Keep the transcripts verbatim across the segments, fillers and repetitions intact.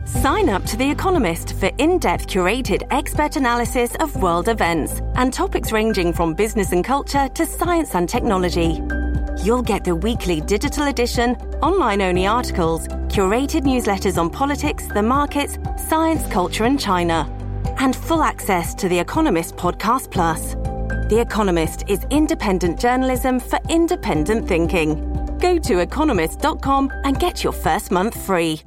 Sign up to The Economist for in-depth curated expert analysis of world events and topics ranging from business and culture to science and technology. You'll get the weekly digital edition, online-only articles, curated newsletters on politics, the markets, science, culture and China, and full access to The Economist Podcast Plus. The Economist is independent journalism for independent thinking. Go to economist dot com and get your first month free.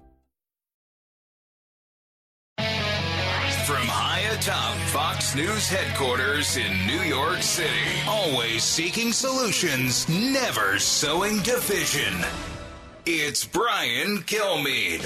From high atop Fox News headquarters in New York City, always seeking solutions, never sowing division. It's Brian Kilmeade.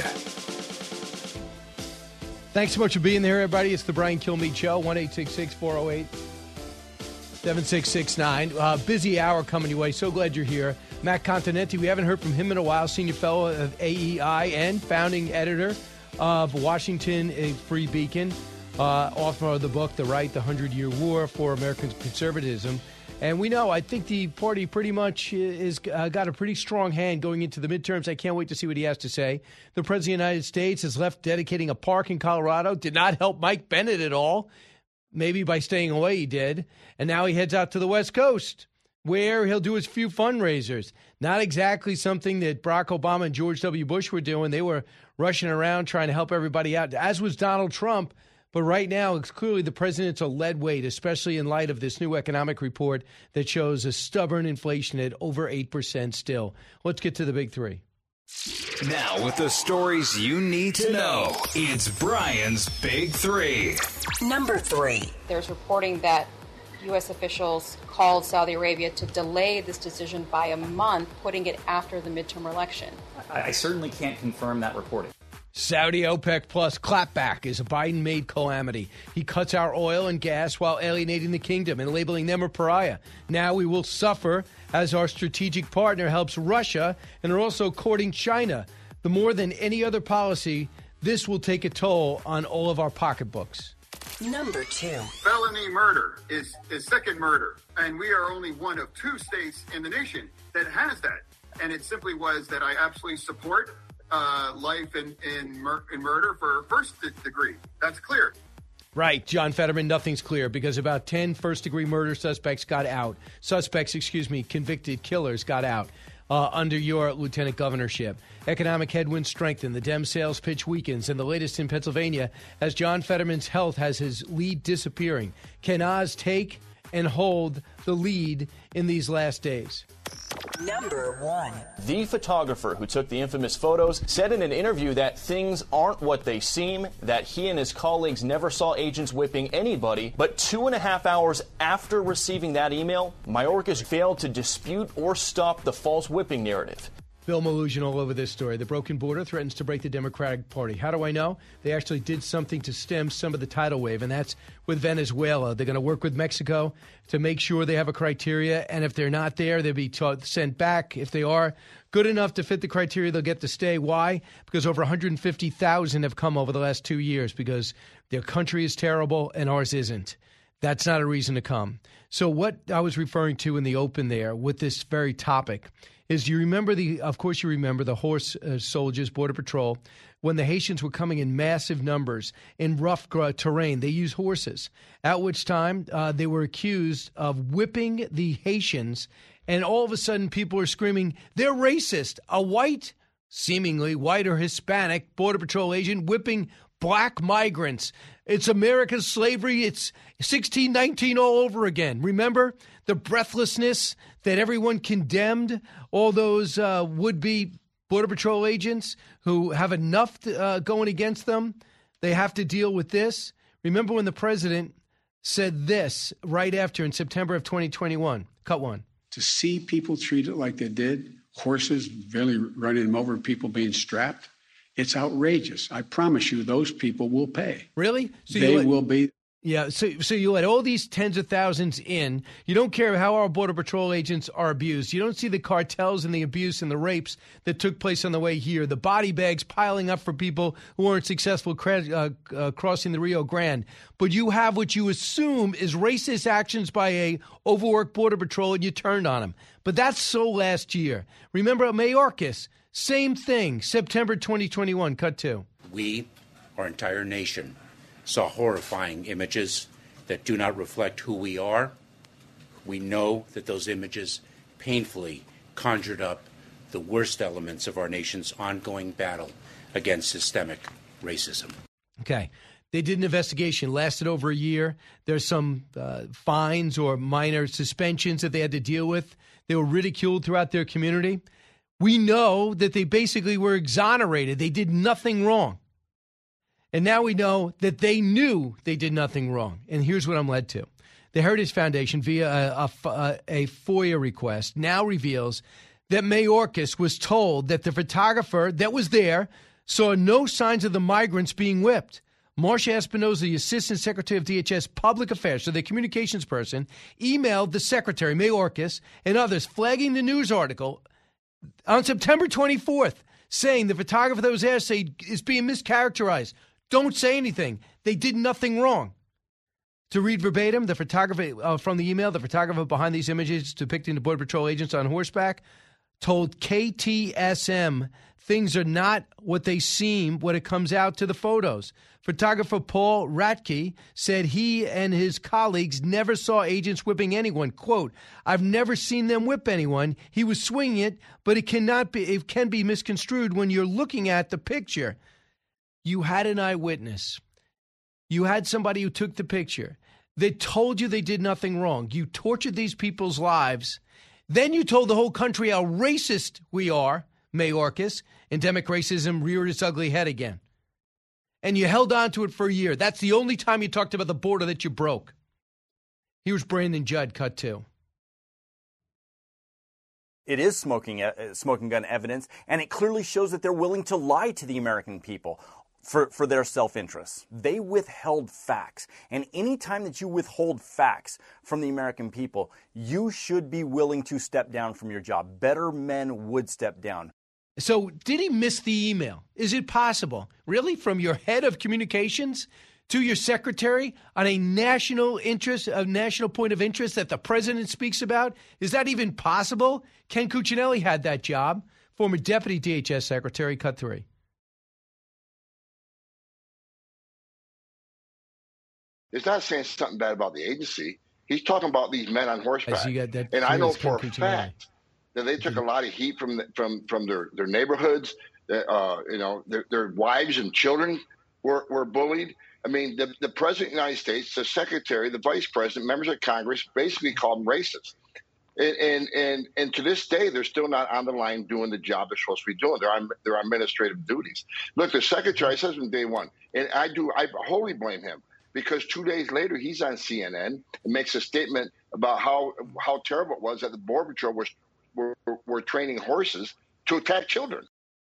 Thanks so much for being there, everybody. It's the Brian Kilmeade Show, one eight six six, four oh eight, seven six six nine. Uh, busy hour coming your way. So glad you're here. Matt Continenti, we haven't heard from him in a while, senior fellow of A E I and founding editor of Washington Free Beacon, uh, author of the book, The Right, The Hundred-Year War for American Conservatism. And we know, I think the party pretty much is uh, got a pretty strong hand going into the midterms. I can't wait to see what he has to say. The President of the United States has left dedicating a park in Colorado. Did not help Mike Bennett at all. Maybe by staying away he did. And now he heads out to the West Coast, where he'll do his few fundraisers. Not exactly something that Barack Obama and George W. Bush were doing. They were rushing around trying to help everybody out, as was Donald Trump. But right now, it's clearly the president's a lead weight, especially in light of this new economic report that shows a stubborn inflation at over eight percent still. Let's get to the big three. Now, with the stories you need to know, it's Brian's Big Three. Number three. There's reporting that U S officials called Saudi Arabia to delay this decision by a month, putting it after the midterm election. I, I certainly can't confirm that reporting. Saudi OPEC Plus clapback is a Biden-made calamity. He cuts our oil and gas while alienating the kingdom and labeling them a pariah. Now we will suffer as our strategic partner helps Russia and are also courting China. The more than any other policy, this will take a toll on all of our pocketbooks. Number two. Felony murder is, is second murder, and we are only one of two states in the nation that has that. And it simply was that I absolutely support uh, life in, in, mur- in murder for first degree. That's clear. Right, John Fetterman, nothing's clear because about ten first-degree murder suspects got out. Suspects, excuse me, convicted killers got out uh, under your lieutenant governorship. Economic headwinds strengthen. The Dem sales pitch weakens. And the latest in Pennsylvania, as John Fetterman's health has his lead disappearing. Can Oz take and hold the lead in these last days? Number one. The photographer who took the infamous photos said in an interview that things aren't what they seem, that he and his colleagues never saw agents whipping anybody. But two and a half hours after receiving that email, Mayorkas failed to dispute or stop the false whipping narrative. Bill Malugin all over this story. The broken border threatens to break the Democratic Party. How do I know? They actually did something to stem some of the tidal wave, and that's with Venezuela. They're going to work with Mexico to make sure they have a criteria, and if they're not there, they'll be taught, sent back. If they are good enough to fit the criteria, they'll get to stay. Why? Because over one hundred fifty thousand have come over the last two years because their country is terrible and ours isn't. That's not a reason to come. So what I was referring to in the open there with this very topic is you remember the, of course you remember the horse uh, soldiers, Border Patrol, when the Haitians were coming in massive numbers in rough uh, terrain. They used horses, at which time uh, they were accused of whipping the Haitians, and all of a sudden people are screaming, they're racist. A white, seemingly white or Hispanic Border Patrol agent whipping black migrants. It's America's slavery. It's sixteen nineteen all over again. Remember the breathlessness that everyone condemned, all those uh, would-be Border Patrol agents who have enough to, uh, going against them. They have to deal with this. Remember when the president said this right after in September of twenty twenty-one. Cut one. To see people treated like they did, horses barely running them over, people being strapped, it's outrageous. I promise you those people will pay. Really? So they let, will be. Yeah, so so you let all these tens of thousands in. You don't care how our Border Patrol agents are abused. You don't see the cartels and the abuse and the rapes that took place on the way here. The body bags piling up for people who weren't successful cra- uh, uh, crossing the Rio Grande. But you have what you assume is racist actions by a overworked Border Patrol, and you turned on them. But that's so last year. Remember Mayorkas? Same thing, September twenty twenty-one, cut two. We our entire nation saw horrifying images that do not reflect who we are. We know that those images painfully conjured up the worst elements of our nation's ongoing battle against systemic racism. Okay. They did an investigation, lasted over a year. There's some uh, fines or minor suspensions that they had to deal with. They were ridiculed throughout their community. We know that they basically were exonerated. They did nothing wrong. And now we know that they knew they did nothing wrong. And here's what I'm led to. The Heritage Foundation, via a, a, a FOIA request, now reveals that Mayorkas was told that the photographer that was there saw no signs of the migrants being whipped. Marcia Espinosa, the Assistant Secretary of D H S Public Affairs, so the communications person, emailed the Secretary, Mayorkas, and others, flagging the news article on September twenty-fourth, saying the photographer that was there say, is being mischaracterized. Don't say anything. They did nothing wrong. To read verbatim, the photographer uh, from the email, the photographer behind these images depicting the Border Patrol agents on horseback, told K T S M things are not what they seem when it comes out to the photos. Photographer Paul Ratke said he and his colleagues never saw agents whipping anyone. Quote, I've never seen them whip anyone. He was swinging it, but it cannot be, it can be misconstrued when you're looking at the picture. You had an eyewitness. You had somebody who took the picture. They told you they did nothing wrong. You tortured these people's lives. Then you told the whole country how racist we are, Mayorkas, endemic racism reared its ugly head again. And you held on to it for a year. That's the only time you talked about the border that you broke. Here's Brandon Judd, cut two. It is smoking, uh, smoking gun evidence, and it clearly shows that they're willing to lie to the American people for, for their self-interest. They withheld facts. And any time that you withhold facts from the American people, you should be willing to step down from your job. Better men would step down. So did he miss the email? Is it possible? Really? From your head of communications to your secretary on a national interest, a national point of interest that the president speaks about? Is that even possible? Ken Cuccinelli had that job, former deputy D H S secretary, cut three. It's not saying something bad about the agency. He's talking about these men on horseback. That, and I know for a fact that they took a lot of heat from the, from from their, their neighborhoods. Uh, you know, their, their wives and children were, were bullied. I mean, the, the president of the United States, the secretary, the vice president, members of Congress basically called them racist. And, and and and to this day, they're still not on the line doing the job they're supposed to be doing. They're on their administrative duties. Look, the secretary says from day one, and I do, I wholly blame him. Because two days later, he's on C N N and makes a statement about how how terrible it was that the Border Patrol was were, were training horses to attack children.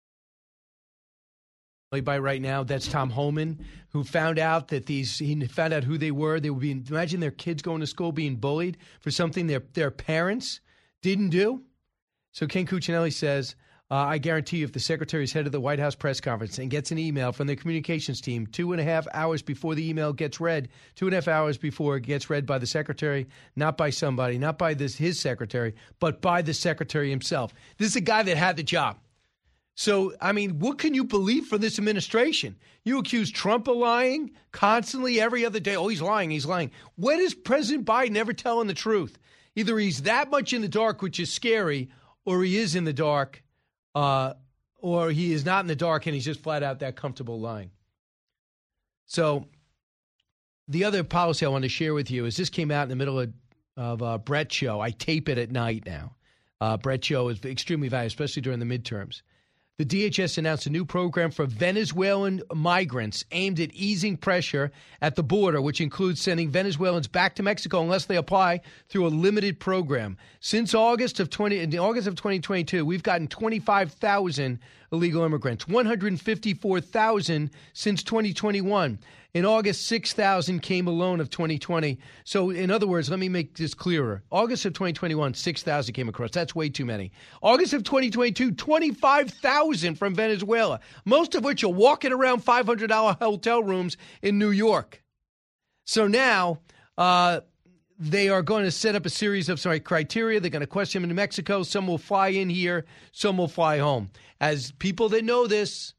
By right now, that's Tom Homan, who found out that these he found out who they were. They were being imagine their kids going to school being bullied for something their their parents didn't do. So Ken Cuccinelli says, Uh, I guarantee you if the secretary is head of the White House press conference and gets an email from their communications team two and a half hours before the email gets read, two and a half hours before it gets read by the secretary, not by somebody, not by this his secretary, but by the secretary himself. This is a guy that had the job. So, I mean, what can you believe from this administration? You accuse Trump of lying constantly every other day. Oh, he's lying, he's lying. When is President Biden ever telling the truth? Either he's that much in the dark, which is scary, or he is in the dark. Uh, or he is not in the dark and he's just flat out that comfortable lying. So the other policy I want to share with you is this came out in the middle of, of uh, Brett's show. I tape it at night now. Uh, Brett's show is extremely valuable, especially during the midterms. The D H S announced a new program for Venezuelan migrants aimed at easing pressure at the border, which includes sending Venezuelans back to Mexico unless they apply through a limited program. Since August of twenty, in August of twenty twenty-two, we've gotten twenty-five thousand illegal immigrants, one hundred fifty-four thousand since twenty twenty-one. In August, six thousand came alone of twenty twenty. So, in other words, let me make this clearer. August of twenty twenty-one, six thousand came across. That's way too many. August of twenty twenty-two, twenty-five thousand from Venezuela, most of which are walking around five hundred dollars hotel rooms in New York. So now uh, they are going to set up a series of sorry, criteria. They're going to question them in Mexico. Some will fly in here. Some will fly home. As people that know this,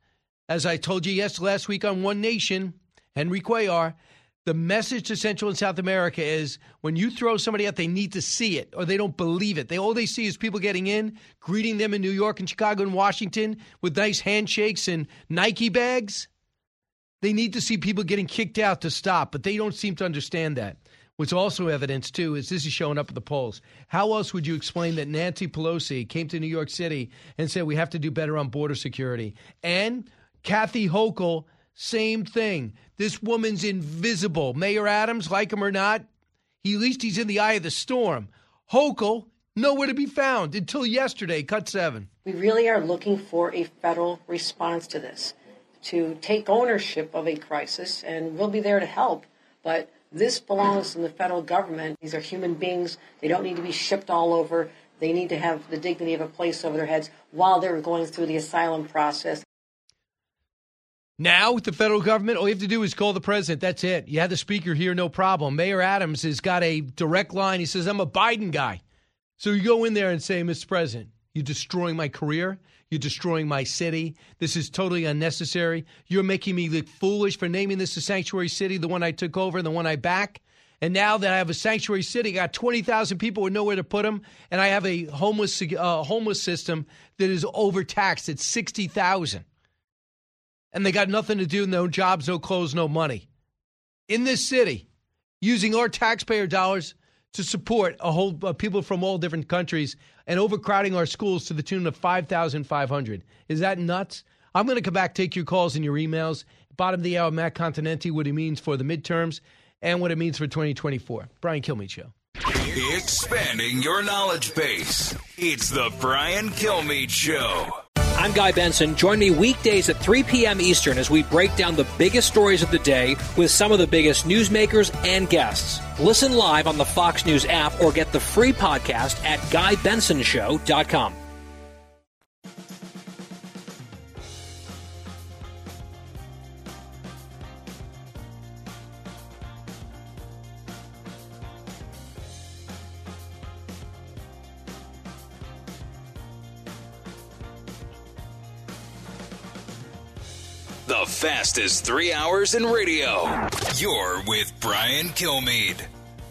As I told you yes last week on One Nation, Henry Cuellar, the message to Central and South America is when you throw somebody out, they need to see it or they don't believe it. They all they see is people getting in, greeting them in New York and Chicago and Washington with nice handshakes and Nike bags. They need to see people getting kicked out to stop, but they don't seem to understand that. What's also evidence, too, is this is showing up at the polls. How else would you explain that Nancy Pelosi came to New York City and said we have to do better on border security? And Kathy Hochul, same thing. This woman's invisible. Mayor Adams, like him or not, he, at least he's in the eye of the storm. Hochul, nowhere to be found until yesterday, cut seven. We really are looking for a federal response to this, to take ownership of a crisis, and we'll be there to help. But this belongs in the federal government. These are human beings. They don't need to be shipped all over. They need to have the dignity of a place over their heads while they're going through the asylum process. Now, with the federal government, all you have to do is call the president. That's it. You have the speaker here, no problem. Mayor Adams has got a direct line. He says, I'm a Biden guy. So you go in there and say, Mister President, you're destroying my career. You're destroying my city. This is totally unnecessary. You're making me look foolish for naming this a sanctuary city, the one I took over, the one I back. And now that I have a sanctuary city, I got twenty thousand people with nowhere to put them, and I have a homeless uh, homeless system that is overtaxed at sixty thousand. And they got nothing to do, no jobs, no clothes, no money. In this city, using our taxpayer dollars to support a whole uh, people from all different countries and overcrowding our schools to the tune of five thousand five hundred. Is that nuts? I'm going to come back, take your calls and your emails. Bottom of the hour, Matt Continenti, what it means for the midterms and what it means for twenty twenty-four. Brian Kilmeade Show. Expanding your knowledge base. It's the Brian Kilmeade Show. I'm Guy Benson. Join me weekdays at three p.m. Eastern as we break down the biggest stories of the day with some of the biggest newsmakers and guests. Listen live on the Fox News app or get the free podcast at guy benson show dot com. The fastest three hours in radio. You're with Brian Kilmeade.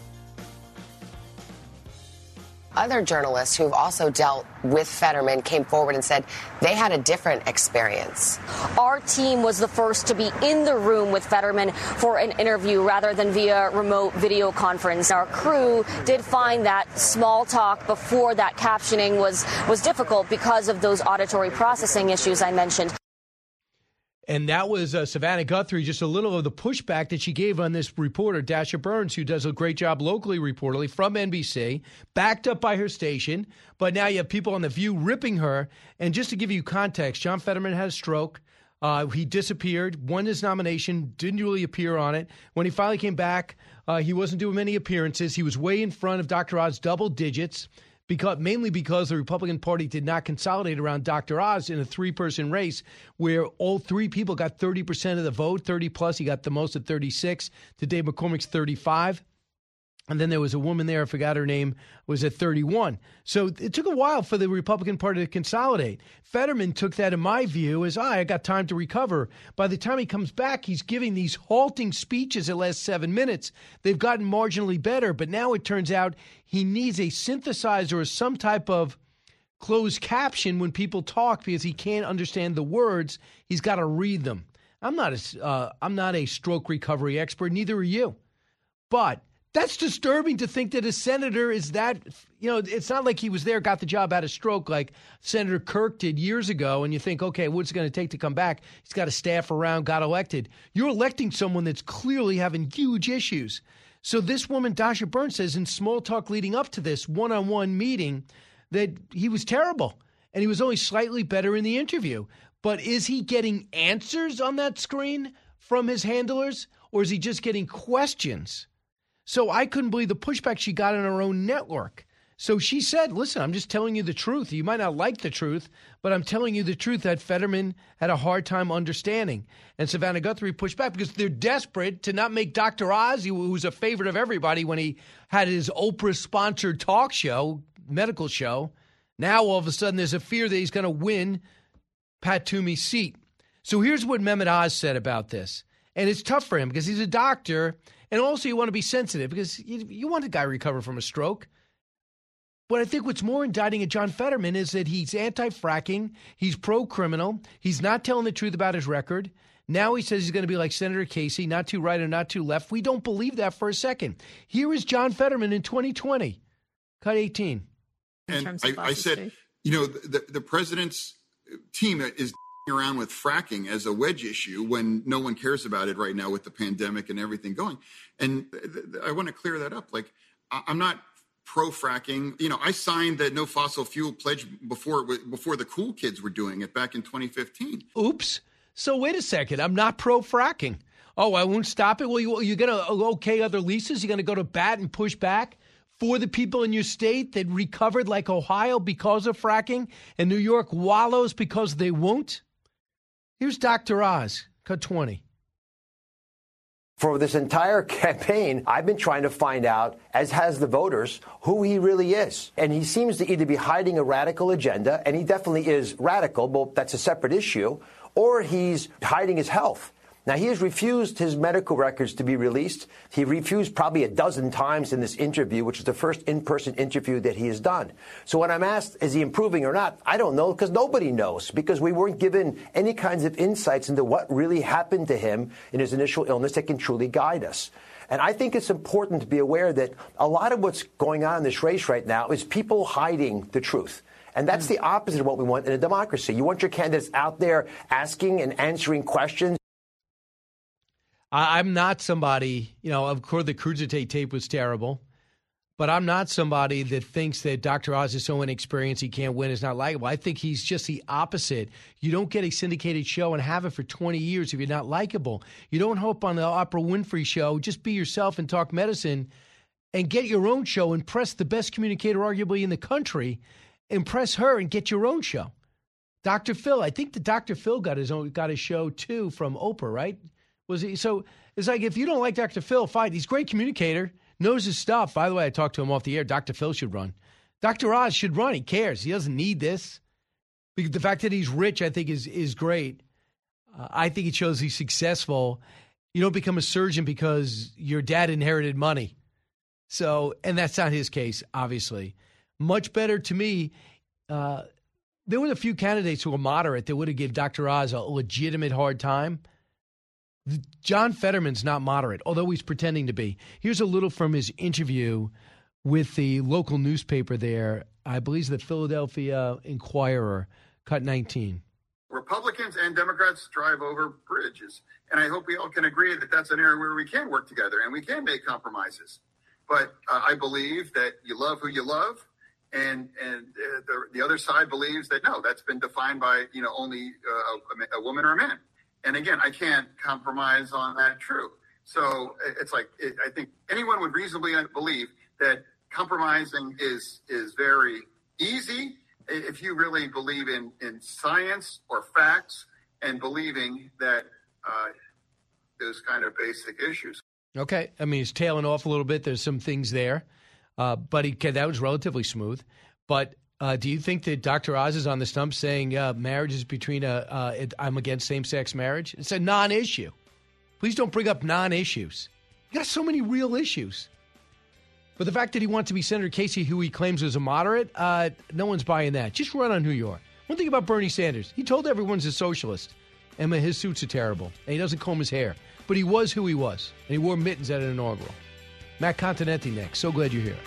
Other journalists who've also dealt with Fetterman came forward and said they had a different experience. Our team was the first to be in the room with Fetterman for an interview rather than via remote video conference. Our crew did find that small talk before that captioning was, was difficult because of those auditory processing issues I mentioned. And that was uh, Savannah Guthrie, just a little of the pushback that she gave on this reporter, Dasha Burns, who does a great job locally, reportedly, from N B C, backed up by her station. But now you have people on The View ripping her. And just to give you context, John Fetterman had a stroke. Uh, he disappeared, won his nomination, didn't really appear on it. When he finally came back, uh, he wasn't doing many appearances. He was way in front of Doctor Oz, double digits. Because, mainly because the Republican Party did not consolidate around Doctor Oz in a three-person race where all three people got thirty percent of the vote, thirty plus. He got the most at thirty-six to Dave McCormick's thirty-five. And then there was a woman there, I forgot her name, was at thirty-one. So it took a while for the Republican Party to consolidate. Fetterman took that, in my view, as, oh, I got time to recover. By the time he comes back, he's giving these halting speeches that last seven minutes. They've gotten marginally better, but now it turns out he needs a synthesizer or some type of closed caption when people talk because he can't understand the words. He's got to read them. I'm not a, uh, I'm not a stroke recovery expert, neither are you. But that's disturbing to think that a senator is that, you know, it's not like he was there, got the job out of stroke like Senator Kirk did years ago. And you think, okay, what's it going to take to come back? He's got a staff around, got elected. You're electing someone that's clearly having huge issues. So this woman, Dasha Burns, says in small talk leading up to this one-on-one meeting that he was terrible and he was only slightly better in the interview. But is he getting answers on that screen from his handlers or is he just getting questions? So I couldn't believe the pushback she got on her own network. So she said, listen, I'm just telling you the truth. You might not like the truth, but I'm telling you the truth that Fetterman had a hard time understanding. And Savannah Guthrie pushed back because they're desperate to not make Doctor Oz, who was a favorite of everybody when he had his Oprah-sponsored talk show, medical show. Now all of a sudden there's a fear that he's going to win Pat Toomey's seat. So here's what Mehmet Oz said about this. And it's tough for him because he's a doctor, and also you want to be sensitive because you, you want a guy to recover from a stroke. But I think what's more indicting of John Fetterman is that he's anti-fracking, he's pro-criminal, he's not telling the truth about his record. Now he says he's going to be like Senator Casey, not too right or not too left. We don't believe that for a second. Here is John Fetterman in twenty twenty. Cut eighteen. And I, I said, you know, the, the president's team is around with fracking as a wedge issue when no one cares about it right now with the pandemic and everything going. And I want to clear that up. Like, I'm not pro-fracking. You know, I signed the no fossil fuel pledge before before the cool kids were doing it back in twenty fifteen. Oops. So wait a second. I'm not pro-fracking. Oh, I won't stop it? Well, you, you're going to okay other leases? You're going to go to bat and push back for the people in your state that recovered like Ohio because of fracking and New York wallows because they won't? Here's Doctor Oz, cut twenty. For this entire campaign, I've been trying to find out, as has the voters, who he really is. And he seems to either be hiding a radical agenda, and he definitely is radical, but that's a separate issue, or he's hiding his health. Now, he has refused his medical records to be released. He refused probably a dozen times in this interview, which is the first in-person interview that he has done. So when I'm asked, is he improving or not, I don't know, because nobody knows, because we weren't given any kinds of insights into what really happened to him in his initial illness that can truly guide us. And I think it's important to be aware that a lot of what's going on in this race right now is people hiding the truth. And that's the opposite of what we want in a democracy. You want your candidates out there asking and answering questions. I'm not somebody, you know, of course the Cruzate tape was terrible, but I'm not somebody that thinks that Doctor Oz is so inexperienced he can't win, is not likable. I think he's just the opposite. You don't get a syndicated show and have it for twenty years if you're not likable. You don't hope on the Oprah Winfrey show, just be yourself and talk medicine and get your own show, impress the best communicator arguably in the country, impress her and get your own show. Doctor Phil, I think that Doctor Phil got his own, got his show too from Oprah, right? Was he? So it's like, if you don't like Doctor Phil, fine. He's a great communicator, knows his stuff. By the way, I talked to him off the air. Doctor Phil should run. Doctor Oz should run. He cares. He doesn't need this. Because the fact that he's rich, I think, is is great. Uh, I think it shows he's successful. You don't become a surgeon because your dad inherited money. So, and that's not his case, obviously. Much better to me. Uh, there were a few candidates who were moderate that would have given Doctor Oz a legitimate hard time. John Fetterman's not moderate, although he's pretending to be. Here's a little from his interview with the local newspaper there. I believe the Philadelphia Inquirer, cut nineteen. Republicans and Democrats drive over bridges. And I hope we all can agree that that's an area where we can work together and we can make compromises. But uh, I believe that you love who you love. And and uh, the, the other side believes that, no, that's been defined by, you know, only uh, a, a woman or a man. And again, I can't compromise on that true. So it's like, it, I think anyone would reasonably believe that compromising is is very easy if you really believe in, in science or facts and believing that uh, those kind of basic issues. Okay. I mean, he's tailing off a little bit. There's some things there. Uh, but he, that was relatively smooth. But Uh, do you think that Doctor Oz is on the stump saying uh, marriage is between a, uh, it, I'm against same-sex marriage? It's a non-issue. Please don't bring up non-issues. You got so many real issues. But the fact that he wants to be Senator Casey, who he claims was a moderate, uh, no one's buying that. Just run on who you are. One thing about Bernie Sanders, he told everyone he's a socialist. And his suits are terrible. And he doesn't comb his hair. But he was who he was. And he wore mittens at an inaugural. Matt Continenti next. So glad you're here.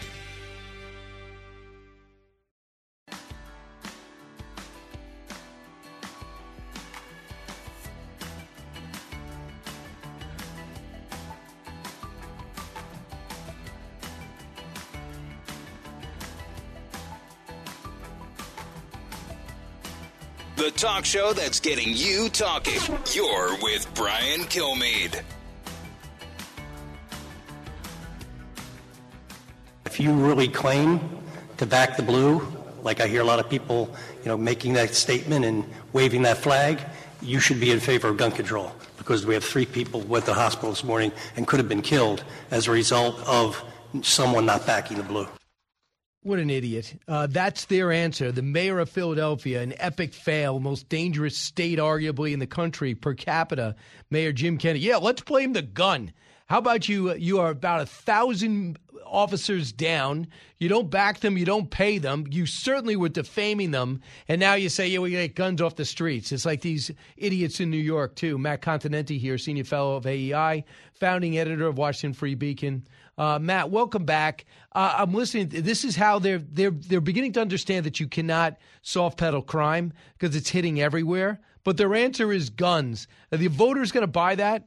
The talk show that's getting you talking. You're with Brian Kilmeade. If you really claim to back the blue, like I hear a lot of people, you know, making that statement and waving that flag, you should be in favor of gun control, because we have three people went to the hospital this morning and could have been killed as a result of someone not backing the blue. What an idiot. Uh, that's their answer. The mayor of Philadelphia, an epic fail, most dangerous state arguably in the country per capita, Mayor Jim Kennedy. Yeah, let's blame the gun. How about you? You are about a thousand officers down. You don't back them. You don't pay them. You certainly were defaming them. And now you say, yeah, we get guns off the streets. It's like these idiots in New York, too. Matt Continenti here, senior fellow of A E I, founding editor of Washington Free Beacon. Uh, Matt, welcome back. Uh, I'm listening. This is how they're they're they're beginning to understand that you cannot soft pedal crime because it's hitting everywhere. But their answer is guns. Are the voters going to buy that?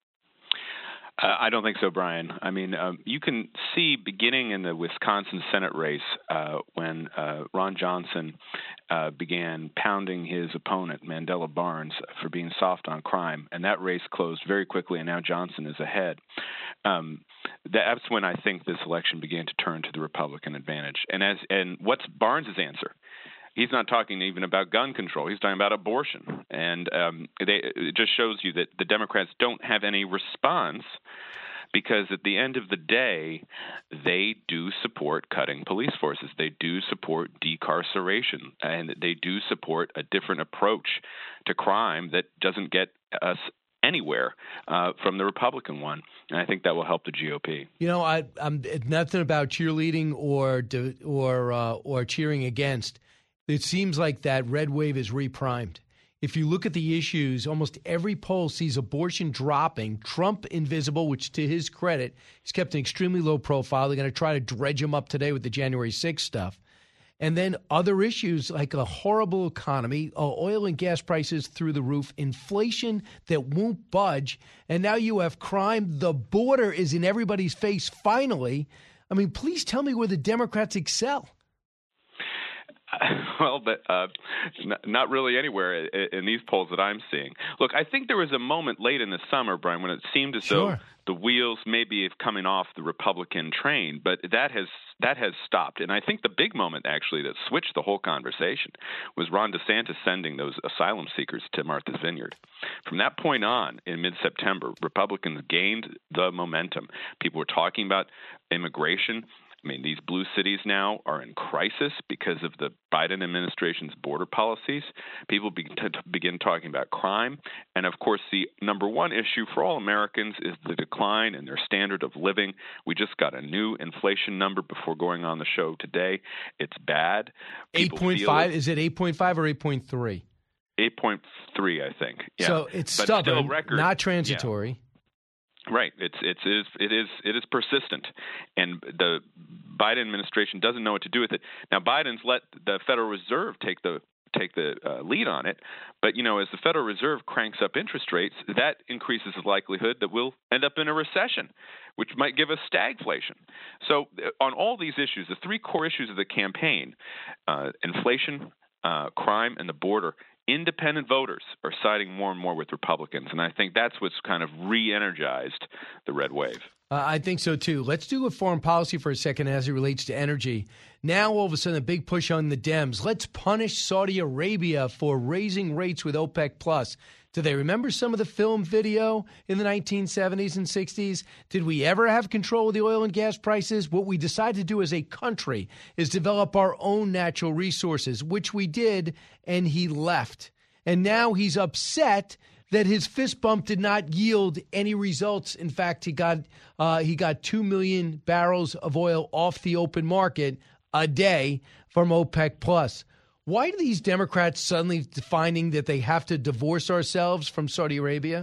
Uh, I don't think so, Brian. I mean, um, you can see beginning in the Wisconsin Senate race uh, when uh, Ron Johnson uh, began pounding his opponent, Mandela Barnes, for being soft on crime, and that race closed very quickly, and now Johnson is ahead. Um, that's when I think this election began to turn to the Republican advantage. And as and what's Barnes' answer? He's not talking even about gun control. He's talking about abortion. And um, they, it just shows you that the Democrats don't have any response because at the end of the day, they do support cutting police forces. They do support decarceration. And they do support a different approach to crime that doesn't get us anywhere uh, from the Republican one. And I think that will help the G O P. You know, I, I'm nothing about cheerleading or or uh, or cheering against. It seems like that red wave is reprimed. If you look at the issues, almost every poll sees abortion dropping. Trump invisible, which to his credit, he's kept an extremely low profile. They're going to try to dredge him up today with the January sixth stuff. And then other issues like a horrible economy, uh, oil and gas prices through the roof, inflation that won't budge. And now you have crime. The border is in everybody's face finally. I mean, please tell me where the Democrats excel. Well, but uh, n- not really anywhere in, in these polls that I'm seeing. Look, I think there was a moment late in the summer, Brian, when it seemed as Sure. though the wheels maybe have coming off the Republican train, but that has that has stopped. And I think the big moment, actually, that switched the whole conversation was Ron DeSantis sending those asylum seekers to Martha's Vineyard. From that point on, in mid-September, Republicans gained the momentum. People were talking about immigration. I mean, these blue cities now are in crisis because of the Biden administration's border policies. People begin, to begin talking about crime. And, of course, the number one issue for all Americans is the decline in their standard of living. We just got a new inflation number before going on the show today. It's bad. eight point five? Is it eight point five or eight point three? eight point three, I think. Yeah. So it's but stubborn, still record, not transitory. Yeah. Right. It's it's it is it is it is persistent, and the Biden administration doesn't know what to do with it. Now, Biden's let the Federal Reserve take the take the uh, lead on it, but you know, as the Federal Reserve cranks up interest rates, that increases the likelihood that we'll end up in a recession, which might give us stagflation. So, on all these issues, the three core issues of the campaign: uh, inflation, uh, crime, and the border. Independent voters are siding more and more with Republicans, and I think that's what's kind of re-energized the red wave. Uh, I think so, too. Let's do a foreign policy for a second as it relates to energy. Now, all of a sudden, a big push on the Dems. Let's punish Saudi Arabia for raising rates with OPEC+. Plus. Do they remember some of the film video in the nineteen seventies and sixties? Did we ever have control of the oil and gas prices? What we decided to do as a country is develop our own natural resources, which we did, and he left. And now he's upset that his fist bump did not yield any results. In fact, he got uh, he got two million barrels of oil off the open market a day from OPEC+. Plus. Why are these Democrats suddenly finding that they have to divorce ourselves from Saudi Arabia?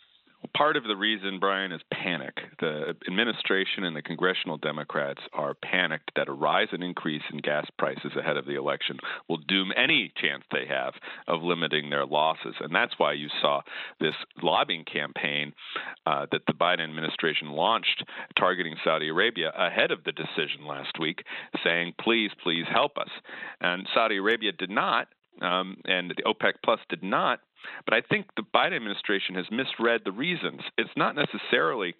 Part of the reason, Brian, is panic. The administration and the congressional Democrats are panicked that a rise and increase in gas prices ahead of the election will doom any chance they have of limiting their losses. And that's why you saw this lobbying campaign uh, that the Biden administration launched targeting Saudi Arabia ahead of the decision last week, saying, please, please help us. And Saudi Arabia did not, um, and the OPEC Plus did not. But I think the Biden administration has misread the reasons. It's not necessarily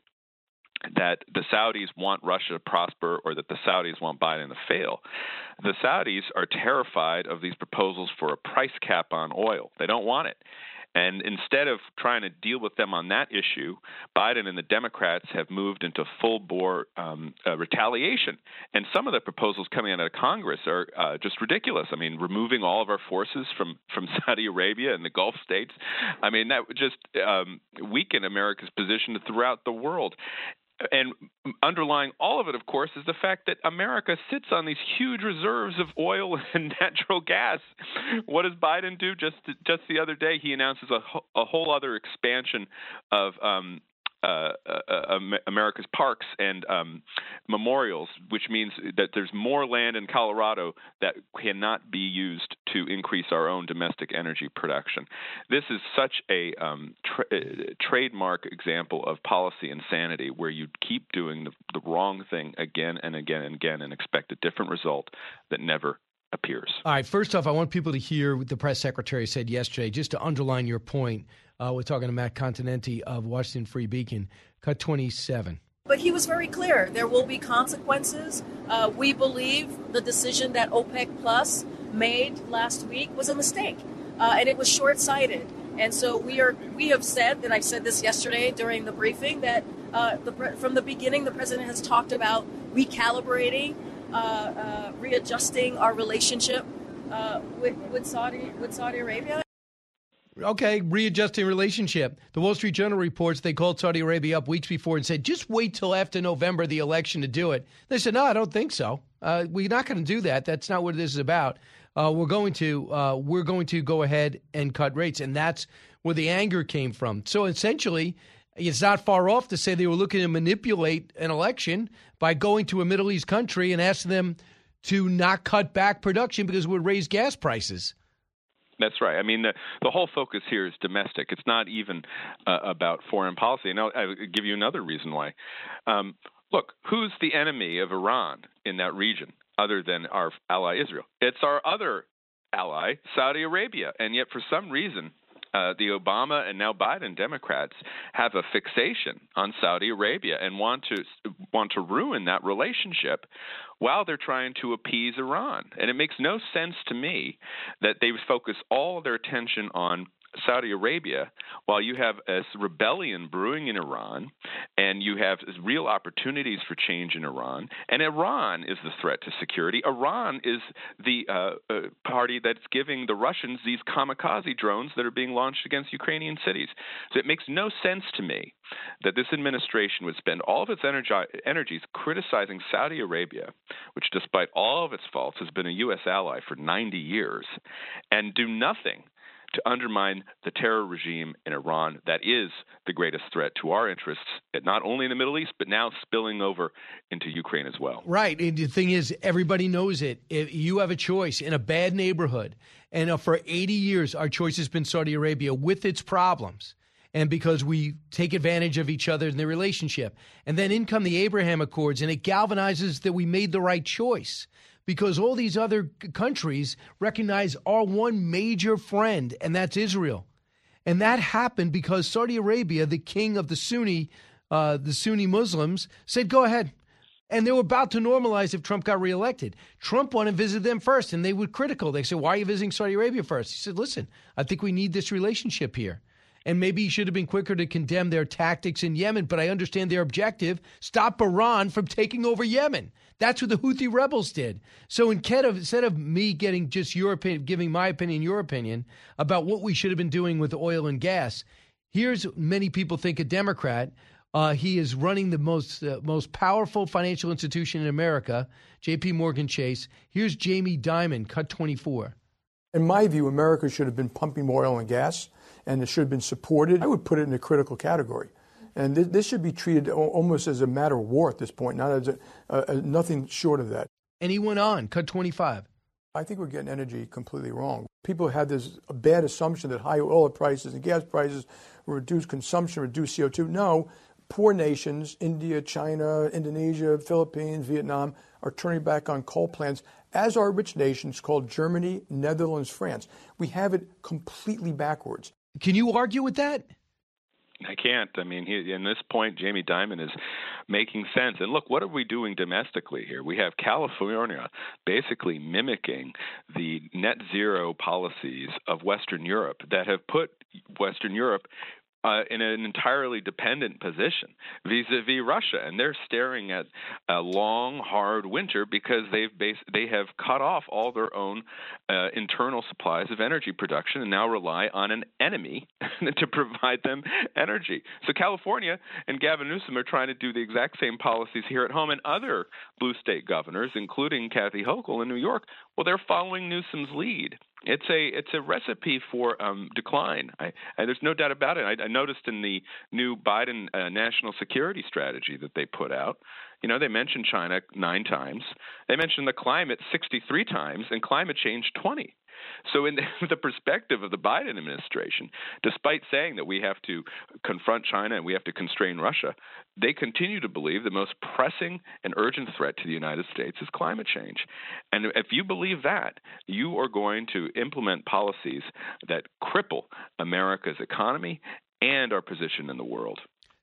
that the Saudis want Russia to prosper or that the Saudis want Biden to fail. The Saudis are terrified of these proposals for a price cap on oil. They don't want it. And instead of trying to deal with them on that issue, Biden and the Democrats have moved into full-bore um, uh, retaliation. And some of the proposals coming out of Congress are uh, just ridiculous. I mean, removing all of our forces from, from Saudi Arabia and the Gulf states. I mean, that would just um, weaken America's position throughout the world. And underlying all of it, of course, is the fact that America sits on these huge reserves of oil and natural gas. What does Biden do? Just just the other day, he announces a, a whole other expansion of um, uh, uh, America's parks and um, memorials, which means that there's more land in Colorado that cannot be used to increase our own domestic energy production. This is such a um, tra- trademark example of policy insanity, where you keep doing the, the wrong thing again and again and again and expect a different result that never appears. All right. First off, I want people to hear what the press secretary said yesterday, just to underline your point. Uh, we're talking to Matt Continenti of Washington Free Beacon. Cut twenty-seven. But he was very clear. There will be consequences. Uh, we believe the decision that OPEC Plus made last week was a mistake, uh, and it was short-sighted. And so we are. We have said, and I said this yesterday during the briefing, that uh, the, from the beginning, the president has talked about recalibrating, uh, uh, readjusting our relationship uh, with, with Saudi with Saudi Arabia. Okay, readjusting relationship. The Wall Street Journal reports they called Saudi Arabia up weeks before and said, just wait till after November, the election, to do it. They said, no, I don't think so. Uh, we're not going to do that. That's not what this is about. Uh, we're going to uh, we're going to go ahead and cut rates. And that's where the anger came from. So essentially, it's not far off to say they were looking to manipulate an election by going to a Middle East country and asking them to not cut back production because it would raise gas prices. That's right. I mean, the, the whole focus here is domestic. It's not even uh, about foreign policy. And I'll, I'll give you another reason why. Um, look, who's the enemy of Iran in that region other than our ally Israel? It's our other ally, Saudi Arabia. And yet, for some reason, uh, the Obama and now Biden Democrats have a fixation on Saudi Arabia and want to want to ruin that relationship while they're trying to appease Iran. And it makes no sense to me that they focus all of their attention on Saudi Arabia while you have a rebellion brewing in Iran and you have real opportunities for change in Iran. And Iran is the threat to security. Iran is the uh, uh, party that's giving the Russians these kamikaze drones that are being launched against Ukrainian cities. So it makes no sense to me that this administration would spend all of its energi- energies criticizing Saudi Arabia, which despite all of its faults has been a U S ally for ninety years, and do nothing to undermine the terror regime in Iran that is the greatest threat to our interests, not only in the Middle East, but now spilling over into Ukraine as well. Right. And the thing is, everybody knows it. If you have a choice in a bad neighborhood, and uh, for eighty years, our choice has been Saudi Arabia with its problems, and because we take advantage of each other in the relationship. And then in come the Abraham Accords, and it galvanizes that we made the right choice, because all these other countries recognize our one major friend, and that's Israel. And that happened because Saudi Arabia, the king of the Sunni, uh, the Sunni Muslims, said, go ahead. And they were about to normalize if Trump got reelected. Trump wanted to visit them first, and they were critical. They said, why are you visiting Saudi Arabia first? He said, listen, I think we need this relationship here. And maybe he should have been quicker to condemn their tactics in Yemen, but I understand their objective, stop Iran from taking over Yemen. That's what the Houthi rebels did. So instead of, instead of me getting just your opinion, giving my opinion, your opinion about what we should have been doing with oil and gas, here's many people think a Democrat. Uh, he is running the most uh, most powerful financial institution in America, J P Morgan Chase. Here's Jamie Dimon, cut twenty-four. In my view, America should have been pumping more oil and gas, and it should have been supported. I would put it in a critical category. And th- this should be treated o- almost as a matter of war at this point, not as a, uh, uh, nothing short of that. And he went on, cut twenty-five. I think we're getting energy completely wrong. People had this a bad assumption that high oil prices and gas prices reduce consumption, reduce C O two. No, poor nations, India, China, Indonesia, Philippines, Vietnam, are turning back on coal plants, as are rich nations called Germany, Netherlands, France. We have it completely backwards. Can you argue with that? I can't. I mean, he, in this point, Jamie Dimon is making sense. And look, what are we doing domestically here? We have California basically mimicking the net zero policies of Western Europe that have put Western Europe Uh, in an entirely dependent position vis-a-vis Russia, and they're staring at a long, hard winter because they've bas- they have cut off all their own uh, internal supplies of energy production and now rely on an enemy to provide them energy. So California and Gavin Newsom are trying to do the exact same policies here at home, and other blue state governors, including Kathy Hochul in New York, well, they're following Newsom's lead. It's a it's a recipe for um, decline. I, I, there's no doubt about it. I, I noticed in the new Biden uh, national security strategy that they put out, you know, they mentioned China nine times. They mentioned the climate sixty-three times and climate change twenty. So in the, the perspective of the Biden administration, despite saying that we have to confront China and we have to constrain Russia, they continue to believe the most pressing and urgent threat to the United States is climate change. And if you believe that, you are going to implement policies that cripple America's economy and our position in the world.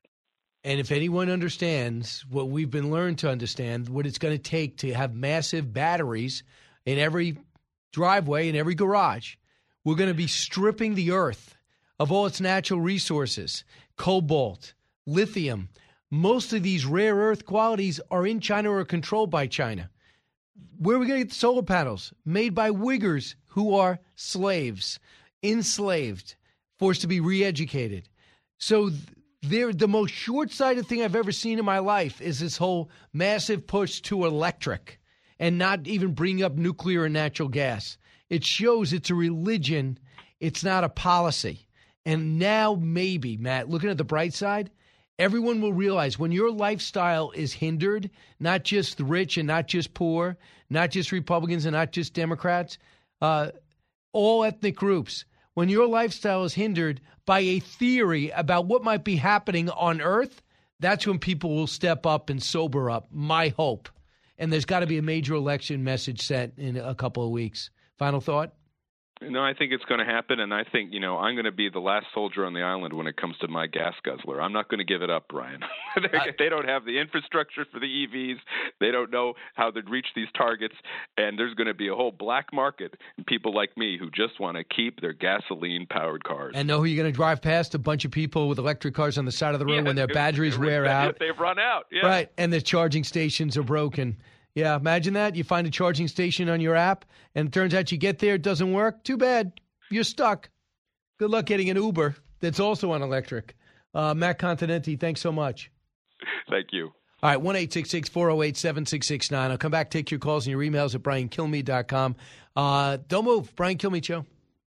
And if anyone understands what we've been learned to understand, what it's going to take to have massive batteries in every driveway, in every garage, we're going to be stripping the earth of all its natural resources, cobalt, lithium. Most of these rare earth qualities are in China or controlled by China. Where are we going to get the solar panels? Made by Uyghurs who are slaves, enslaved, forced to be re-educated. So they're, the most short-sighted thing I've ever seen in my life is this whole massive push to electric and not even bring up nuclear and natural gas. It shows it's a religion. It's not a policy. And now maybe, Matt, looking at the bright side, everyone will realize when your lifestyle is hindered, not just the rich and not just poor, not just Republicans and not just Democrats, uh, all ethnic groups, when your lifestyle is hindered by a theory about what might be happening on Earth, that's when people will step up and sober up, my hope. And there's got to be a major election message set in a couple of weeks. Final thought? No, I think it's going to happen, and I think, you know, I'm going to be the last soldier on the island when it comes to my gas guzzler. I'm not going to give it up, Brian. they, I, they don't have the infrastructure for the E Vs. They don't know how to reach these targets, and there's going to be a whole black market and people like me who just want to keep their gasoline-powered cars. And know who you're going to drive past? A bunch of people with electric cars on the side of the road yeah, when their batteries wear out. They've run out. Yeah. Right, and the charging stations are broken. Yeah, imagine that. You find a charging station on your app, and it turns out you get there, it doesn't work. Too bad. You're stuck. Good luck getting an Uber that's also on electric. Uh, Matt Continenti, thanks so much. Thank you. All right, one eight six six, four oh eight, seven six six nine. I'll come back, take your calls and your emails at brian kilmeade dot com. Uh, don't move. Brian Kilmeade Show.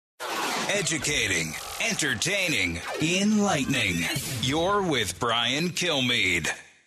Educating, entertaining, enlightening. You're with Brian Kilmeade.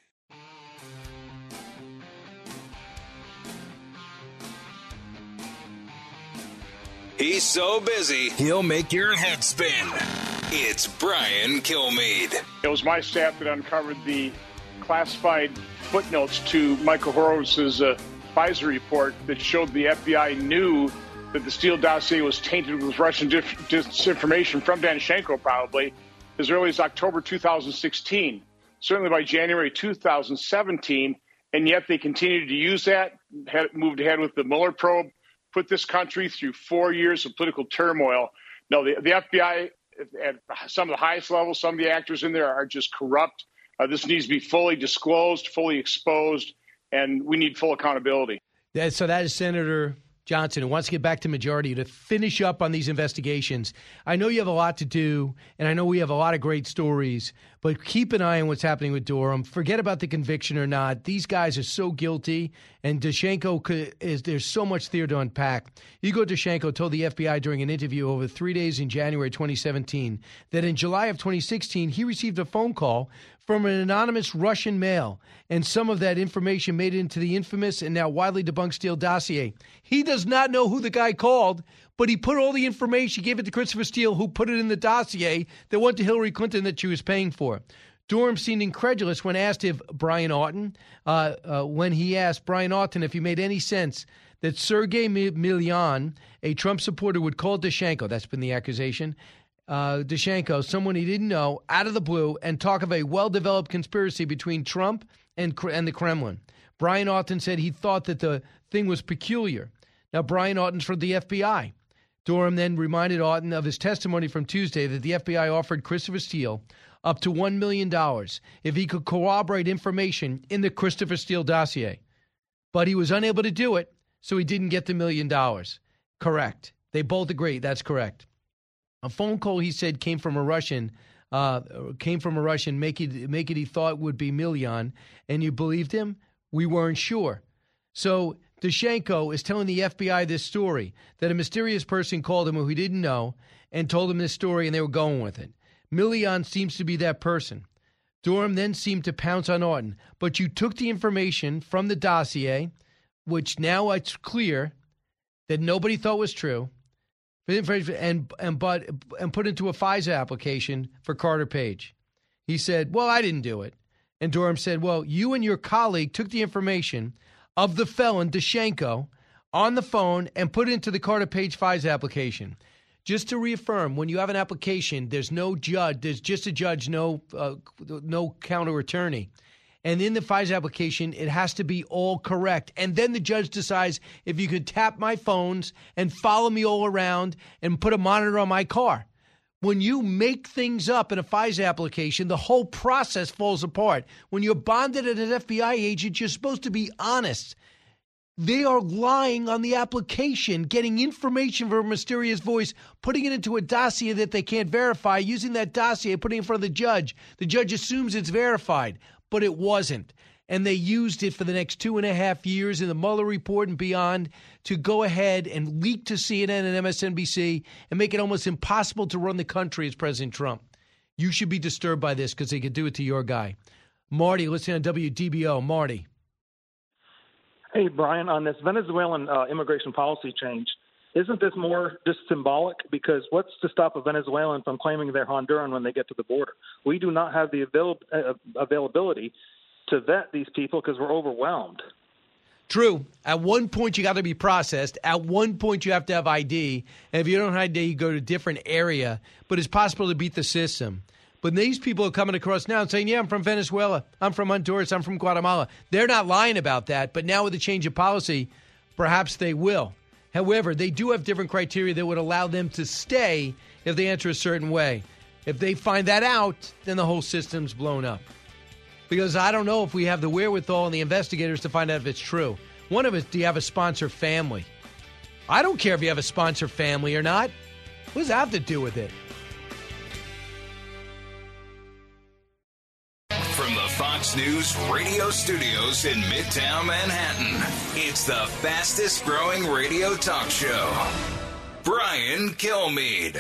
He's so busy, he'll make your head spin. It's Brian Kilmeade. It was my staff that uncovered the classified footnotes to Michael Horowitz's uh, FISA report that showed the F B I knew that the Steele dossier was tainted with Russian dis- disinformation from Danchenko probably as early as October two thousand sixteen, certainly by January two thousand seventeen, and yet they continued to use that, had moved ahead with the Mueller probe, put this country through four years of political turmoil. No, the, the F B I at some of the highest levels, some of the actors in there are just corrupt. Uh, this needs to be fully disclosed, fully exposed, and we need full accountability. Yeah, so that is Senator Johnson, who wants to get back to majority to finish up on these investigations. I know you have a lot to do, and I know we have a lot of great stories, but keep an eye on what's happening with Durham. Forget about the conviction or not. These guys are so guilty, and Danchenko could, is there's so much there to unpack. Igor Danchenko told the F B I during an interview over three days in January twenty seventeen that in July of twenty sixteen, he received a phone call from an anonymous Russian male, and some of that information made it into the infamous and now widely debunked Steele dossier. He does not know who the guy called, but he put all the information, gave it to Christopher Steele, who put it in the dossier that went to Hillary Clinton that she was paying for. Durham seemed incredulous when asked if Brian Orton, uh, uh, when he asked Brian Orton if he made any sense that Sergei Milyan, a Trump supporter, would call Danchenko, that's been the accusation, uh, Dushenko, someone he didn't know, out of the blue, and talk of a well-developed conspiracy between Trump and and the Kremlin. Brian Auten said he thought that the thing was peculiar. Now, Brian Auten's from the F B I. Durham then reminded Auten of his testimony from Tuesday that the F B I offered Christopher Steele up to one million dollars if he could corroborate information in the Christopher Steele dossier. But he was unable to do it, so he didn't get the million dollars. Correct. They both agree. That's correct. A phone call, he said, came from a Russian, uh, came from a Russian, make it, make it he thought would be Milyan, and you believed him? We weren't sure. So Dushenko is telling the F B I this story, that a mysterious person called him who he didn't know and told him this story, and they were going with it. Milyan seems to be that person. Durham then seemed to pounce on Auten. But you took the information from the dossier, which now it's clear that nobody thought was true, and and but and put into a FISA application for Carter Page. He said, well, I didn't do it. And Durham said, well, you and your colleague took the information of the felon, Dushenko, on the phone and put it into the Carter Page FISA application. Just to reaffirm, when you have an application, there's no judge, there's just a judge, no uh, no counter attorney. And in the FISA application, it has to be all correct. And then the judge decides if you could tap my phones and follow me all around and put a monitor on my car. When you make things up in a FISA application, the whole process falls apart. When you're bonded as an F B I agent, you're supposed to be honest. They are lying on the application, getting information from a mysterious voice, putting it into a dossier that they can't verify, using that dossier, putting it in front of the judge. The judge assumes it's verified, but it wasn't. And they used it for the next two and a half years in the Mueller report and beyond to go ahead and leak to C N N and M S N B C and make it almost impossible to run the country as President Trump. You should be disturbed by this because they could do it to your guy. Marty, listening on W D B O. Marty. Hey, Brian, on this Venezuelan uh, immigration policy change, isn't this more just symbolic? Because what's to stop a Venezuelan from claiming they're Honduran when they get to the border? We do not have the avail- uh, availability to vet these people because we're overwhelmed. True. At one point, you got to be processed. At one point, you have to have I D. And if you don't have I D, you go to a different area. But it's possible to beat the system. But these people are coming across now and saying, yeah, I'm from Venezuela. I'm from Honduras. I'm from Guatemala. They're not lying about that. But now with the change of policy, perhaps they will. However, they do have different criteria that would allow them to stay if they answer a certain way. If they find that out, then the whole system's blown up. Because I don't know if we have the wherewithal and the investigators to find out if it's true. One of it, do you have a sponsor family? I don't care if you have a sponsor family or not. What does that have to do with it? From the Fox News radio studios in Midtown Manhattan, it's the fastest growing radio talk show. Brian Kilmeade.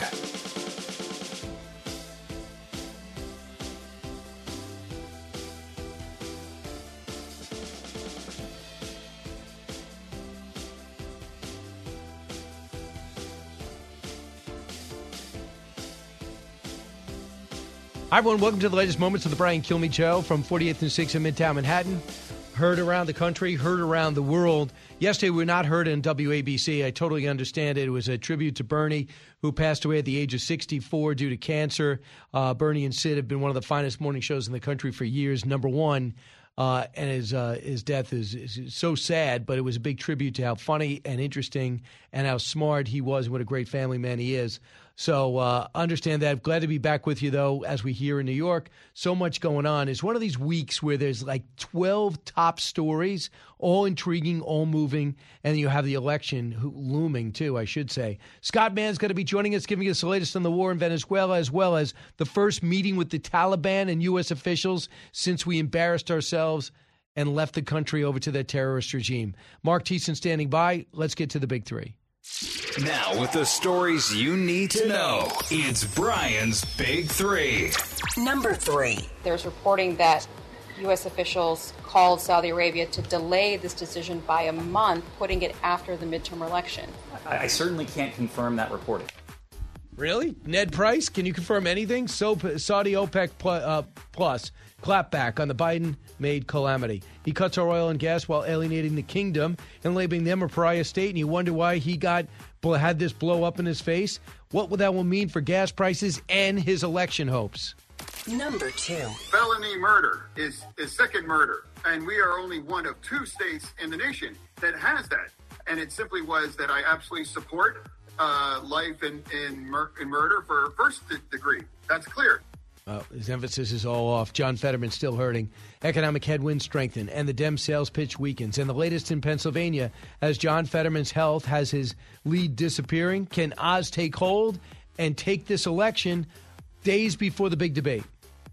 Hi, everyone. Welcome to the latest moments of the Brian Kilmeade Show from forty-eighth and sixth in Midtown Manhattan. Heard around the country, heard around the world. Yesterday, we were not heard on W A B C. I totally understand it. It was a tribute to Bernie, who passed away at the age of sixty-four due to cancer. Uh, Bernie and Sid have been one of the finest morning shows in the country for years. Number one, uh, and his uh, his death is, is so sad, but it was a big tribute to how funny and interesting and how smart he was and what a great family man he is. So uh, understand that. Glad to be back with you, though, as we hear in New York. So much going on. It's one of these weeks where there's like twelve top stories, all intriguing, all moving, and you have the election looming, too, I should say. Scott Mann's going to be joining us, giving us the latest on the war in Venezuela, as well as the first meeting with the Taliban and U S officials since we embarrassed ourselves and left the country over to that terrorist regime. Mark Thiessen standing by. Let's get to the big three. Now, with the stories you need to know, it's Brian's Big Three. Number three. There's reporting that U S officials called Saudi Arabia to delay this decision by a month, putting it after the midterm election. I, I certainly can't confirm that reporting. Really? Ned Price, can you confirm anything? So Saudi OPEC pl- uh, Plus, clapback on the Biden-made calamity. He cuts our oil and gas while alienating the kingdom and labeling them a pariah state, and you wonder why he got had this blow up in his face? What will that will mean for gas prices and his election hopes? Number two. Felony murder is, is second murder. And we are only one of two states in the nation that has that. And it simply was that I absolutely support uh, life in, in, mur- in murder for first degree. That's clear. Uh, his emphasis is all off. John Fetterman still hurting. Economic headwinds strengthen, and the Dem sales pitch weakens. And the latest in Pennsylvania, as John Fetterman's health has his lead disappearing, can Oz take hold and take this election days before the big debate?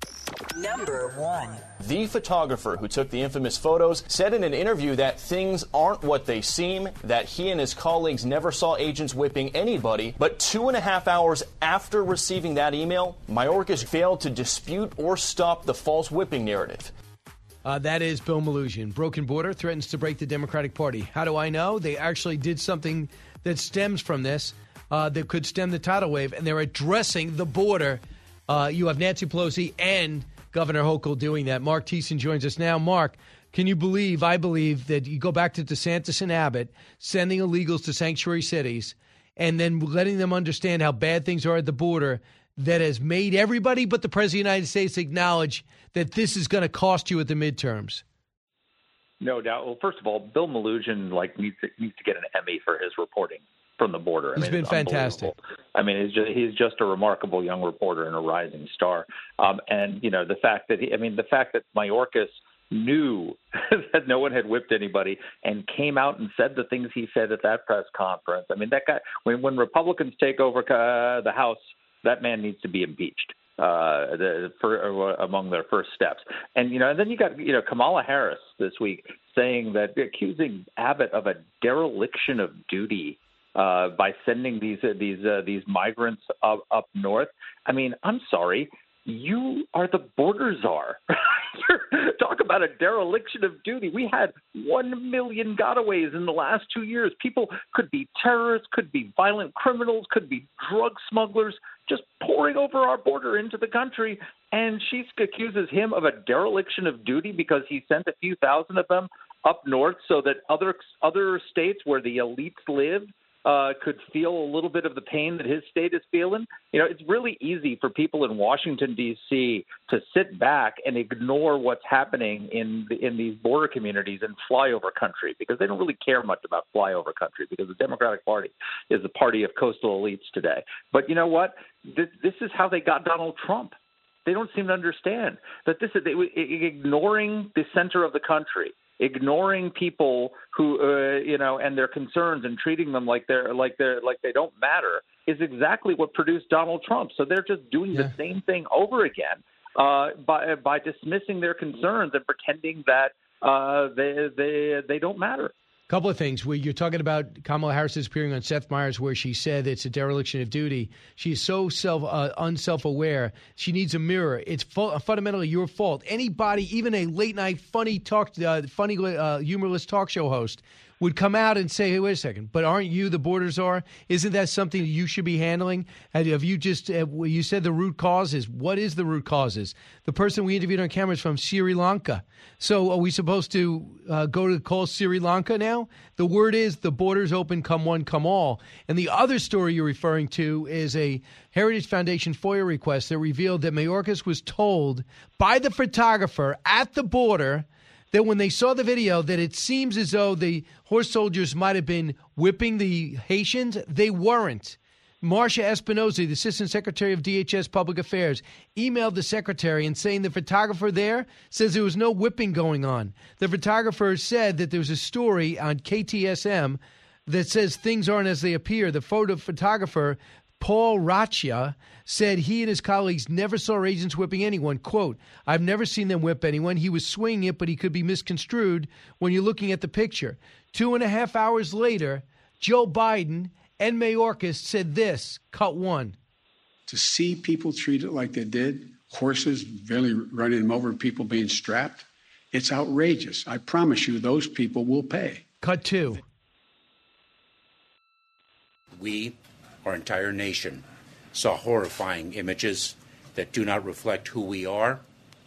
Number one. The photographer who took the infamous photos said in an interview that things aren't what they seem, that he and his colleagues never saw agents whipping anybody. But two and a half hours after receiving that email, Mayorkas failed to dispute or stop the false whipping narrative. Uh, that is Bill Melugin. Broken border threatens to break the Democratic Party. How do I know? They actually did something that stems from this, uh, that could stem the tidal wave, and they're addressing the border. Uh, you have Nancy Pelosi and Governor Hochul doing that. Mark Thiessen joins us now. Mark, can you believe, I believe, that you go back to DeSantis and Abbott, sending illegals to sanctuary cities, and then letting them understand how bad things are at the border, that has made everybody but the President of the United States acknowledge that this is going to cost you at the midterms? No doubt. Well, first of all, Bill Melugin like needs to, needs to get an Emmy for his reporting from the border. I He's mean, been it's fantastic. I mean, he's just, he's just a remarkable young reporter and a rising star. Um, and, you know, the fact that he, I mean, the fact that Mayorkas knew that no one had whipped anybody and came out and said the things he said at that press conference. I mean, that guy, when, when Republicans take over uh, the House, that man needs to be impeached. Uh, the, for, uh, among their first steps. And, you know, and then you got, you know, Kamala Harris this week saying that, accusing Abbott of a dereliction of duty uh, by sending these uh, these uh, these migrants up, up north. I mean, I'm sorry, you are the border czar. Talk about a dereliction of duty. We had one million gotaways in the last two years. People could be terrorists, could be violent criminals, could be drug smugglers, just pouring over our border into the country. And she accuses him of a dereliction of duty because he sent a few thousand of them up north so that other other states where the elites live uh, could feel a little bit of the pain that his state is feeling. You know, it's really easy for people in Washington, D C to sit back and ignore what's happening in the, in these border communities in flyover country because they don't really care much about flyover country because the Democratic Party is the party of coastal elites today. But you know what? This, this is how they got Donald Trump. They don't seem to understand that this is they, ignoring the center of the country, ignoring people who uh, you know and their concerns and treating them like they're like they're like they don't matter is exactly what produced Donald Trump. So they're just doing yeah. the same thing over again uh, by by dismissing their concerns and pretending that uh, they they they don't matter. Couple of things. Where you're talking about Kamala Harris appearing on Seth Meyers, where she said it's a dereliction of duty. She's so self uh, unself-aware. She needs a mirror. It's fu- fundamentally your fault. Anybody, even a late night funny talk, uh, funny uh, humorless talk show host, would come out and say, hey, wait a second, but aren't you the border czar? Isn't that something you should be handling? Have you just, you said the root causes. What is the root causes? The person we interviewed on camera is from Sri Lanka. So are we supposed to uh, go to call Sri Lanka now? The word is the border's open, come one, come all. And the other story you're referring to is a Heritage Foundation FOIA request that revealed that Mayorkas was told by the photographer at the border that when they saw the video that it seems as though the horse soldiers might have been whipping the Haitians. They weren't. Marcia Espinosa, the Assistant Secretary of D H S Public Affairs, emailed the secretary and saying the photographer there says there was no whipping going on. The photographer said that there was a story on K T S M that says things aren't as they appear. The photo photographer, Paul Raccia, said he and his colleagues never saw agents whipping anyone. Quote, I've never seen them whip anyone. He was swinging it, but he could be misconstrued when you're looking at the picture. Two and a half hours later, Joe Biden and Mayorkas said this, cut one. To see people treated like they did, horses barely running them over, people being strapped, it's outrageous. I promise you those people will pay. Cut two. We, our entire nation, saw horrifying images that do not reflect who we are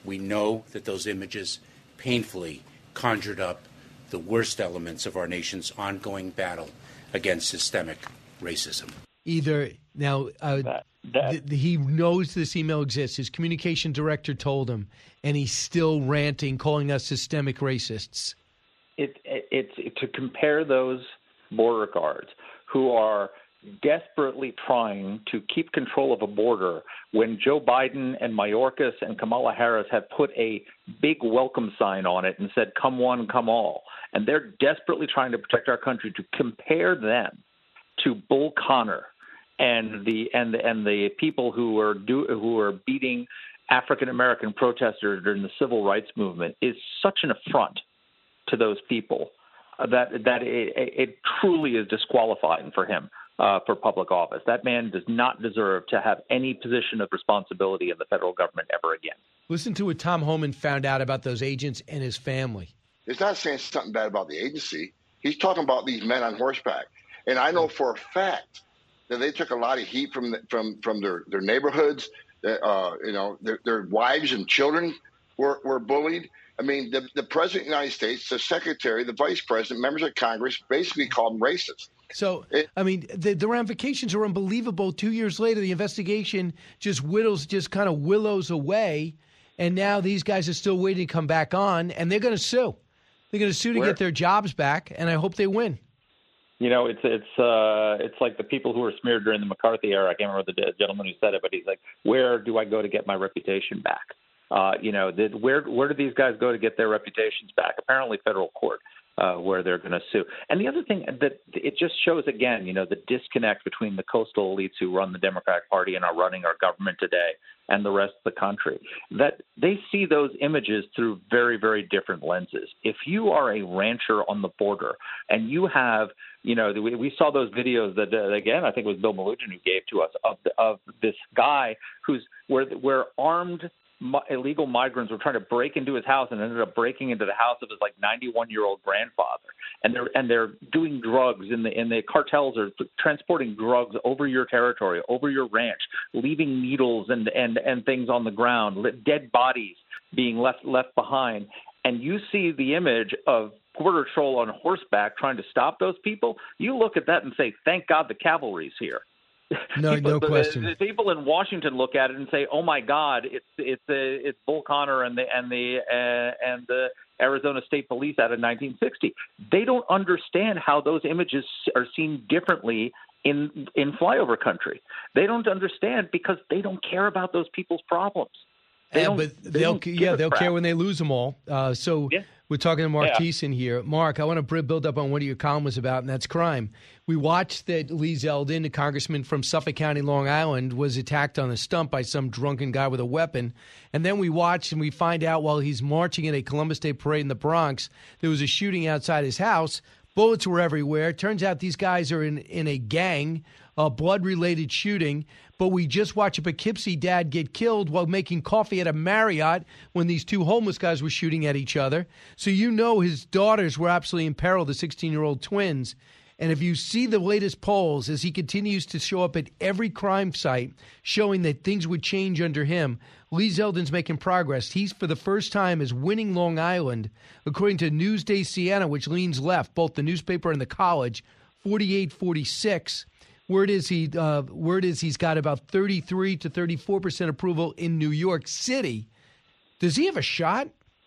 We know that those images painfully conjured up the worst elements of our nation's ongoing battle against systemic racism. Either now, uh, that, that, th- th- he knows this email exists. His communication director told him, and he's still ranting, calling us systemic racists. It, it, it's to compare those border guards who are desperately trying to keep control of a border when Joe Biden and Mayorkas and Kamala Harris have put a big welcome sign on it and said, come one, come all. And they're desperately trying to protect our country. To compare them to Bull Connor and the and the, and the people who are do, who are beating African American protesters during the civil rights movement is such an affront to those people that that it, it truly is disqualifying for him uh, for public office. That man does not deserve to have any position of responsibility in the federal government ever again. Listen to what Tom Homan found out about those agents and his family. It's not saying something bad about the agency. He's talking about these men on horseback. And I know for a fact that they took a lot of heat from the, from from their, their neighborhoods. Uh, you know, their, their wives and children were, were bullied. I mean, the, the president of the United States, the secretary, the vice president, members of Congress basically called them racist. So, I mean, the, the ramifications are unbelievable. Two years later, the investigation just whittles, just kind of willows away. And now these guys are still waiting to come back on, and they're going to sue. They're going to sue to Where? get their jobs back, and I hope they win. You know, it's it's uh, it's like the people who were smeared during the McCarthy era. I can't remember the gentleman who said it, but he's like, "Where do I go to get my reputation back?" Uh, you know, the, where where do these guys go to get their reputations back? Apparently, federal court, uh, where they're going to sue. And the other thing that it just shows again, you know, the disconnect between the coastal elites who run the Democratic Party and are running our government today and the rest of the country, that they see those images through very, very different lenses. If you are a rancher on the border and you have, you know, we, we saw those videos that, uh, again, I think it was Bill Malugin who gave to us of the, of this guy who's where where armed illegal migrants were trying to break into his house and ended up breaking into the house of his like ninety-one-year-old grandfather. And they're and they're doing drugs in the in the cartels are transporting drugs over your territory, over your ranch, leaving needles and and and things on the ground, dead bodies being left left behind. And you see the image of Border Patrol on horseback trying to stop those people. You look at that and say, "Thank God the cavalry's here." No, people, no question. The, the people in Washington look at it and say, "Oh my God, it's it's uh, it's Bull Connor and the and the uh, and the Arizona State Police out of nineteen sixty." They don't understand how those images are seen differently in in flyover country. They don't understand because they don't care about those people's problems. They Yeah, but they they'll don't give yeah a they'll crap. care when they lose them all. Uh, so Yeah. we're talking to Mark Yeah. Thiessen here. Mark, I want to build up on what your column was about, and that's crime. We watched that Lee Zeldin, a congressman from Suffolk County, Long Island, was attacked on a stump by some drunken guy with a weapon. And then we watch and we find out while he's marching at a Columbus Day parade in the Bronx, there was a shooting outside his house. Bullets were everywhere. Turns out these guys are in, in a gang, a blood-related shooting. But we just watched a Poughkeepsie dad get killed while making coffee at a Marriott when these two homeless guys were shooting at each other. So you know his daughters were absolutely in peril, the sixteen-year-old twins. And if you see the latest polls, as he continues to show up at every crime site, showing that things would change under him, Lee Zeldin's making progress. He's, for the first time, is winning Long Island, according to Newsday Siena, which leans left, both the newspaper and the college, forty-eight forty-six. Word is he, uh, word is he's got about thirty-three to thirty-four percent approval in New York City. Does he have a shot?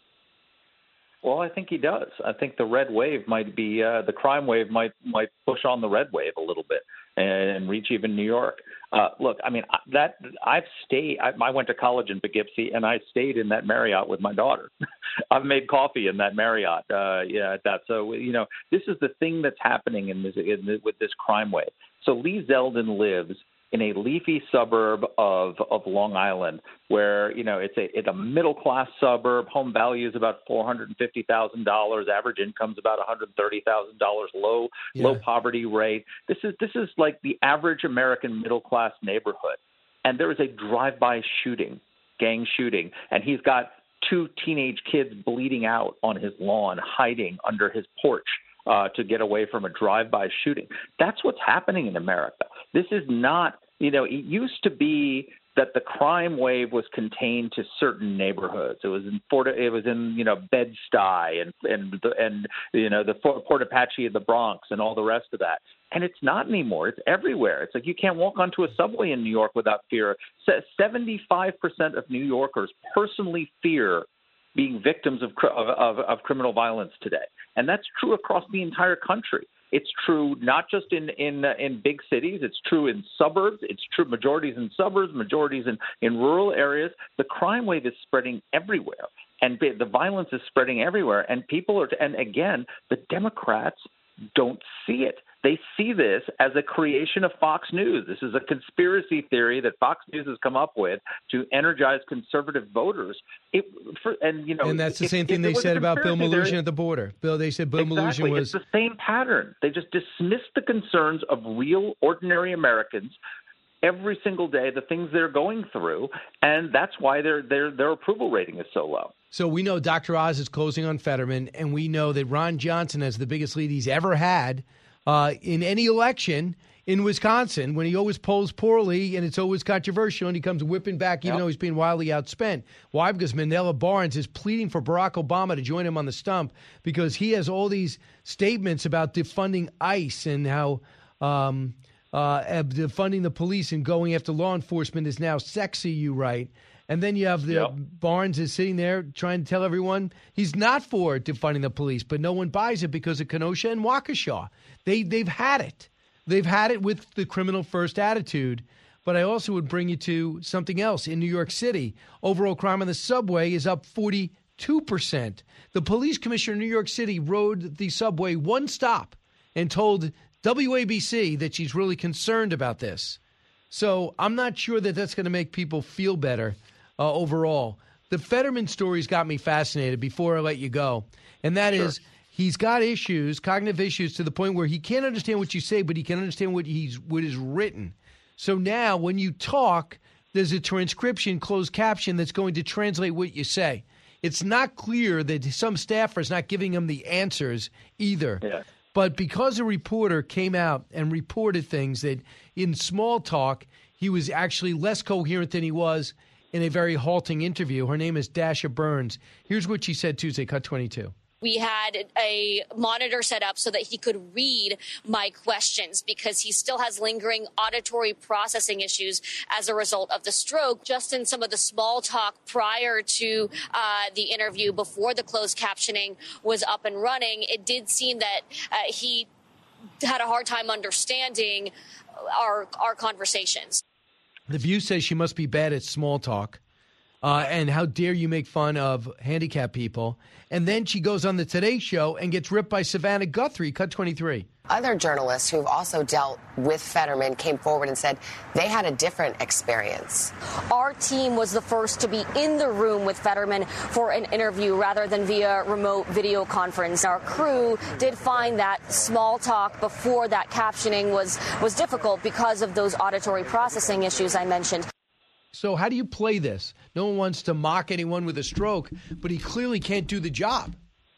Well, I think he does. I think the red wave might be uh, the crime wave might might push on the red wave a little bit and reach even New York. Uh, look, I mean that I've stayed. I, I went to college in Poughkeepsie, and I stayed in that Marriott with my daughter. I've made coffee in that Marriott. Uh, yeah, at that. So you know, this is the thing that's happening in this, in this with this crime wave. So Lee Zeldin lives in a leafy suburb of, of Long Island, where you know it's a it's a middle class suburb. Home value is about four hundred fifty thousand dollars. Average income is about one hundred thirty thousand dollars. Low yeah. low poverty rate. This is this is like the average American middle class neighborhood. And there is a drive by shooting, gang shooting, and he's got two teenage kids bleeding out on his lawn, hiding under his porch. Uh, to get away from a drive-by shooting. That's what's happening in America. This is not, you know, it used to be that the crime wave was contained to certain neighborhoods. It was in Fort, it was in you know Bed-Stuy and and and you know the Port Apache of the Bronx and all the rest of that. And it's not anymore. It's everywhere. It's like you can't walk onto a subway in New York without fear. seventy-five percent of New Yorkers personally fear being victims of, of of criminal violence today, and that's true across the entire country. It's true not just in in uh, in big cities. It's true in suburbs. It's true majorities in suburbs, majorities in, in rural areas. The crime wave is spreading everywhere, and the violence is spreading everywhere. And people are, and again, the Democrats don't see it. They see this as a creation of Fox News. This is a conspiracy theory that Fox News has come up with to energize conservative voters. It, for, and you know, and that's the if, same thing they said about Bill Maloogian at the border. Bill, they said Bill exactly. Maloogian was It's the same pattern. They just dismiss the concerns of real, ordinary Americans every single day, the things they're going through, and that's why their their their approval rating is so low. So we know Doctor Oz is closing on Fetterman, and we know that Ron Johnson has the biggest lead he's ever had uh, in any election in Wisconsin, when he always polls poorly and it's always controversial, and he comes whipping back even yep. though he's being wildly outspent. Why? Because Mandela Barnes is pleading for Barack Obama to join him on the stump because he has all these statements about defunding ICE and how um, uh, defunding the police and going after law enforcement is now sexy, you right. And then you have the yep. Barnes is sitting there trying to tell everyone he's not for defunding the police, but no one buys it because of Kenosha and Waukesha. They, they've had it. They've had it with the criminal first attitude. But I also would bring you to something else. In New York City, overall crime on the subway is up forty-two percent. The police commissioner in New York City rode the subway one stop and told W A B C that she's really concerned about this. So I'm not sure that that's going to make people feel better uh, overall. The Fetterman story's got me fascinated before I let you go, and that sure. is he's got issues, cognitive issues, to the point where he can't understand what you say, but he can understand what he's what is written. So now when you talk, there's a transcription, closed caption, that's going to translate what you say. It's not clear that some staffer's not giving him the answers either. Yeah. But because a reporter came out and reported things that in small talk, he was actually less coherent than he was in a very halting interview. Her name is Dasha Burns. Here's what she said Tuesday, cut twenty-two. We had a monitor set up so that he could read my questions because he still has lingering auditory processing issues as a result of the stroke. Just in some of the small talk prior to uh, the interview, before the closed captioning was up and running, it did seem that uh, he had a hard time understanding our our conversations. The View says she must be bad at small talk. Uh, and how dare you make fun of handicapped people. And then she goes on the Today Show and gets ripped by Savannah Guthrie, cut twenty-three. Other journalists who've also dealt with Fetterman came forward and said they had a different experience. Our team was the first to be in the room with Fetterman for an interview rather than via remote video conference. Our crew did find that small talk before that captioning was, was difficult because of those auditory processing issues I mentioned. So how do you play this? No one wants to mock anyone with a stroke, but he clearly can't do the job.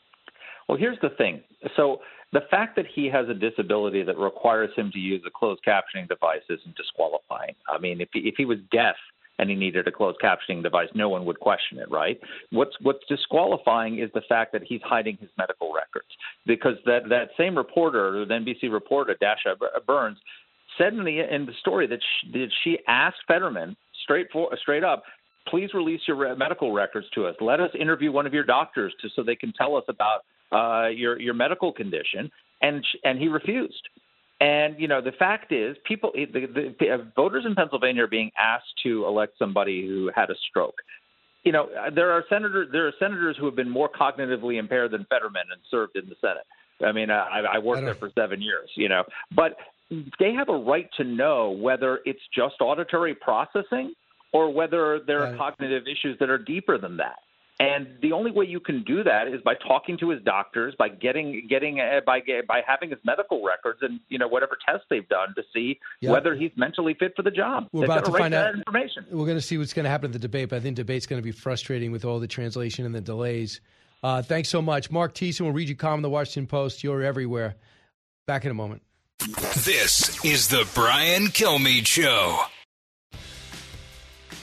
Well, here's the thing. So the fact that he has a disability that requires him to use a closed captioning device isn't disqualifying. I mean, if he, if he was deaf and he needed a closed captioning device, no one would question it, right? What's what's disqualifying is the fact that he's hiding his medical records, because that, that same reporter, the N B C reporter, Dasha Burns, said in the in the story that she, that she asked Fetterman straight for, straight up, please release your medical records to us. Let us interview one of your doctors to, so they can tell us about uh, your your medical condition. And and he refused. And you know the fact is, people, the, the, the voters in Pennsylvania are being asked to elect somebody who had a stroke. You know there are senators there are senators who have been more cognitively impaired than Fetterman and served in the Senate. I mean, I, I worked I there for seven years. You know, but they have a right to know whether it's just auditory processing or whether there are right. cognitive issues that are deeper than that. And the only way you can do that is by talking to his doctors, by getting getting uh, by by having his medical records and you know whatever tests they've done to see yep. whether he's mentally fit for the job. We're They've about got to to find out. That information. We're going to see what's going to happen in the debate, but I think debate's going to be frustrating with all the translation and the delays. Uh, thanks so much, Mark Thiessen will read your column in the Washington Post. You're everywhere. Back in a moment. This is the Brian Kilmeade Show.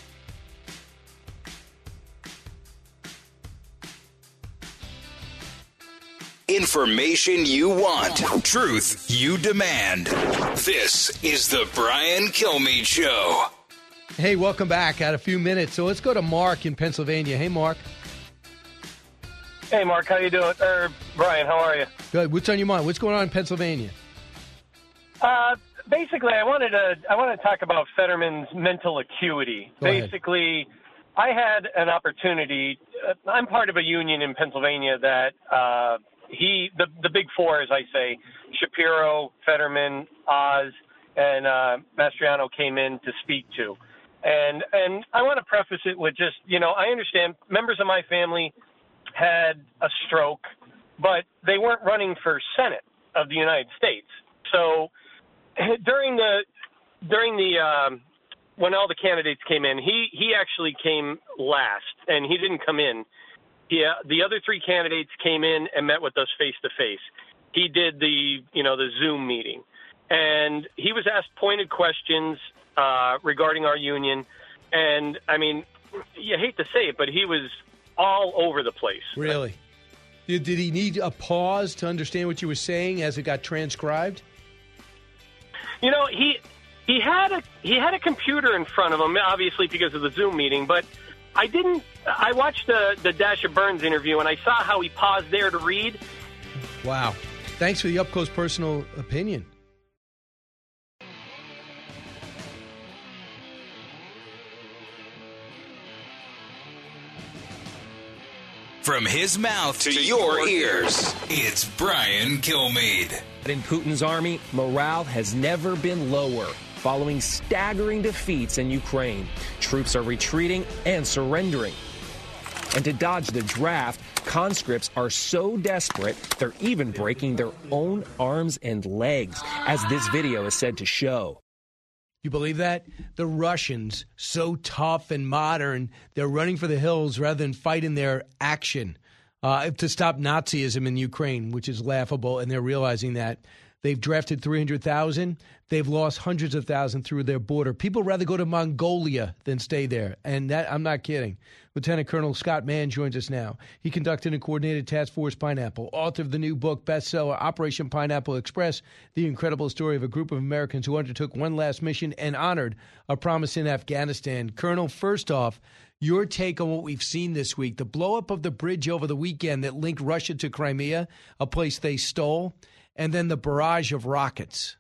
Information you want. Truth you demand. This is the Brian Kilmeade Show. Hey, welcome back. Got a few minutes. So let's go to Mark in Pennsylvania. Hey, Mark. Hey, Mark. How you doing? Or Brian, how are you? Good. What's on your mind? What's going on in Pennsylvania? Uh, basically, I wanted to I want to talk about Fetterman's mental acuity. Go ahead. Basically, I had an opportunity. Uh, I'm part of a union in Pennsylvania that uh, he, the the big four, as I say, Shapiro, Fetterman, Oz, and uh, Mastriano came in to speak to. And and I want to preface it with just, you know, I understand members of my family had a stroke, but they weren't running for Senate of the United States. So during the during the um, when all the candidates came in, he he actually came last, and he didn't come in. He, uh, the other three candidates came in and met with us face to face. He did the you know the Zoom meeting, and he was asked pointed questions uh, regarding our union. And I mean, you hate to say it, but he was all over the place. Really? Did, did he need a pause to understand what you were saying as it got transcribed? You know, he he had a he had a computer in front of him, obviously because of the Zoom meeting. But I didn't. I watched the the Dasha Burns interview, and I saw how he paused there to read. Wow! Thanks for the up close personal opinion. From his mouth to your ears, it's Brian Kilmeade. In Putin's army, morale has never been lower. Following staggering defeats in Ukraine, troops are retreating and surrendering. And to dodge the draft, conscripts are so desperate, they're even breaking their own arms and legs, as this video is said to show. You believe that? The Russians, so tough and modern, they're running for the hills rather than fight in their action uh, to stop Nazism in Ukraine, which is laughable, and they're realizing that. They've drafted three hundred thousand. They've lost hundreds of thousands through their border. People rather go to Mongolia than stay there, and that I'm not kidding. Lieutenant Colonel Scott Mann joins us now. He conducted and coordinated Task Force Pineapple, author of the new book, bestseller, Operation Pineapple Express, the incredible story of a group of Americans who undertook one last mission and honored a promise in Afghanistan. Colonel, first off, your take on what we've seen this week, the blow-up of the bridge over the weekend that linked Russia to Crimea, a place they stole, and then the barrage of rockets.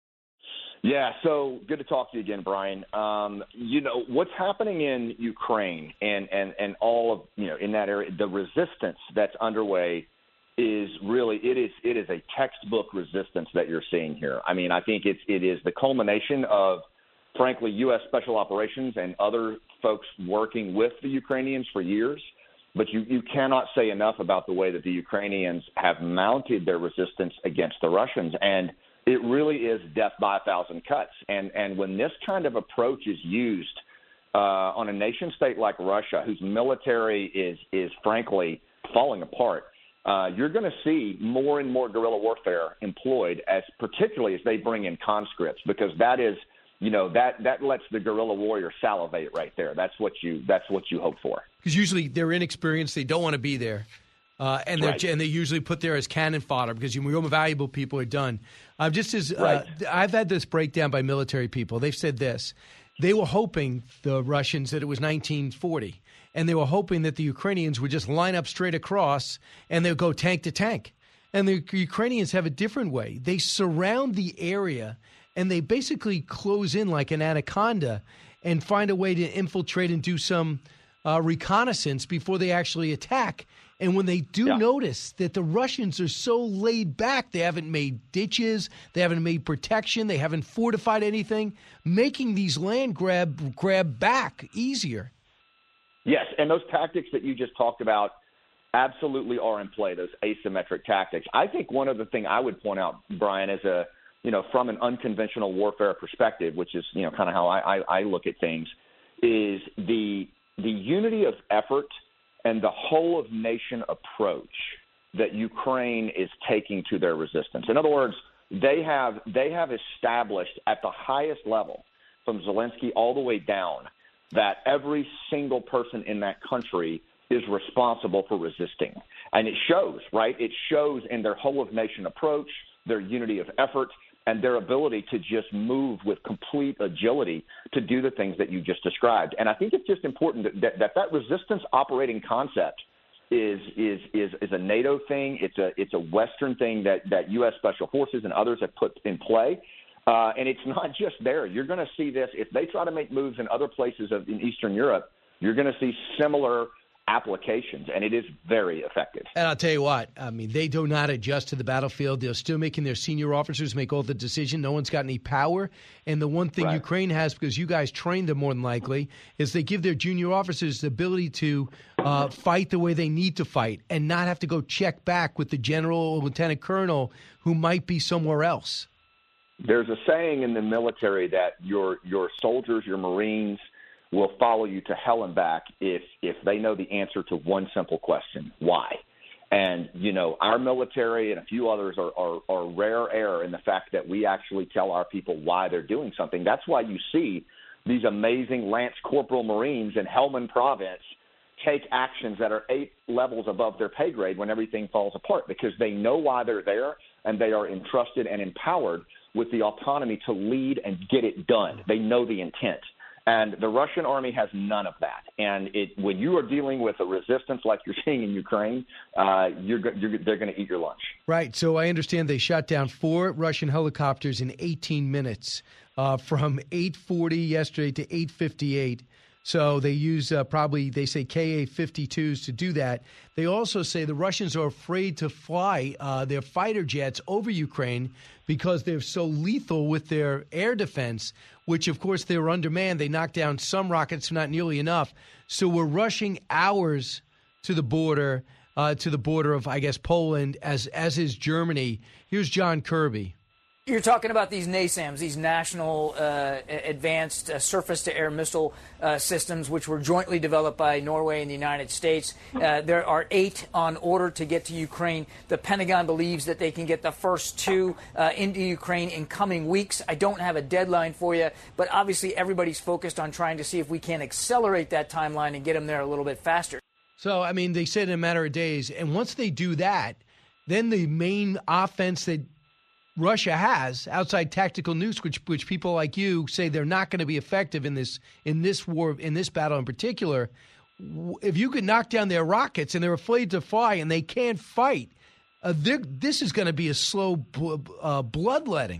Yeah, so good to talk to you again, Brian. Um, you know, what's happening in Ukraine and, and, and all of, you know, in that area, the resistance that's underway is really, it is it is a textbook resistance that you're seeing here. I mean, I think it's, it is the culmination of, frankly, U S Special Operations and other folks working with the Ukrainians for years. But you, you cannot say enough about the way that the Ukrainians have mounted their resistance against the Russians. And it really is death by a thousand cuts. And, and when this kind of approach is used uh, on a nation state like Russia, whose military is, is frankly falling apart, uh, you're going to see more and more guerrilla warfare employed, as particularly as they bring in conscripts, because that is, you know, that, that lets the guerrilla warrior salivate right there. That's what you that's what you hope for. Because usually they're inexperienced, they don't want to be there, uh, and they're right. and they usually put there as cannon fodder because your more valuable people are done. Uh, just as uh, Right. I've had this breakdown by military people, they've said this: they were hoping, the Russians, that it was nineteen forty, and they were hoping that the Ukrainians would just line up straight across and they'd go tank to tank. And the Ukrainians have a different way; they surround the area. And they basically close in like an anaconda and find a way to infiltrate and do some uh, reconnaissance before they actually attack. And when they do Yeah. notice that the Russians are so laid back, they haven't made ditches, they haven't made protection, they haven't fortified anything, making these land grab grab back easier. Yes, and those tactics that you just talked about absolutely are in play, those asymmetric tactics. I think one other thing I would point out, Brian, as a you know, from an unconventional warfare perspective, which is, you know, kind of how I, I, I look at things, is the the unity of effort and the whole of nation approach that Ukraine is taking to their resistance. In other words, they have they have established at the highest level, from Zelensky all the way down, that every single person in that country is responsible for resisting. And it shows, right? It shows in their whole-of-nation approach, their unity of effort, and their ability to just move with complete agility to do the things that you just described. And I think it's just important that that, that, that resistance operating concept is is is is a NATO thing. It's a it's a Western thing that, that U S Special Forces and others have put in play. Uh, and it's not just there. You're going to see this. If they try to make moves in other places of, in Eastern Europe, you're going to see similar applications, and it is very effective. And I'll tell you what, I mean, they do not adjust to the battlefield. They're still making their senior officers make all the decision. No one's got any power. And the one thing right. Ukraine has, because you guys trained them more than likely, is they give their junior officers the ability to uh, fight the way they need to fight and not have to go check back with the general or lieutenant colonel who might be somewhere else. There's a saying in the military that your your soldiers, your Marines, will follow you to hell and back if if they know the answer to one simple question: why? And, you know, our military and a few others are, are, are rare air in the fact that we actually tell our people why they're doing something. That's why you see these amazing Lance Corporal Marines in Helmand Province take actions that are eight levels above their pay grade when everything falls apart, because they know why they're there and they are entrusted and empowered with the autonomy to lead and get it done. They know the intent. And the Russian army has none of that. And it, when you are dealing with a resistance like you're seeing in Ukraine, uh, you're, you're, they're going to eat your lunch. Right. So I understand they shot down four Russian helicopters in eighteen minutes, uh, from eight forty yesterday to eight fifty-eight. So they use uh, probably, they say, K A fifty-twos to do that. They also say the Russians are afraid to fly uh, their fighter jets over Ukraine because they're so lethal with their air defense, which, of course, they were undermanned. They knocked down some rockets, not nearly enough. So we're rushing ours to the border, uh, to the border of, I guess, Poland, as as is Germany. Here's John Kirby. You're talking about these NASAMS, these National uh, Advanced uh, Surface-to-Air Missile uh, Systems, which were jointly developed by Norway and the United States. Uh, there are eight on order to get to Ukraine. The Pentagon believes that they can get the first two uh, into Ukraine in coming weeks. I don't have a deadline for you, but obviously everybody's focused on trying to see if we can accelerate that timeline and get them there a little bit faster. So, I mean, they said in a matter of days, and once they do that, then the main offense that Russia has outside tactical nukes, which which people like you say they're not going to be effective in this in this war in this battle in particular. If you could knock down their rockets and they're afraid to fly and they can't fight, uh, this is going to be a slow bl- uh, bloodletting.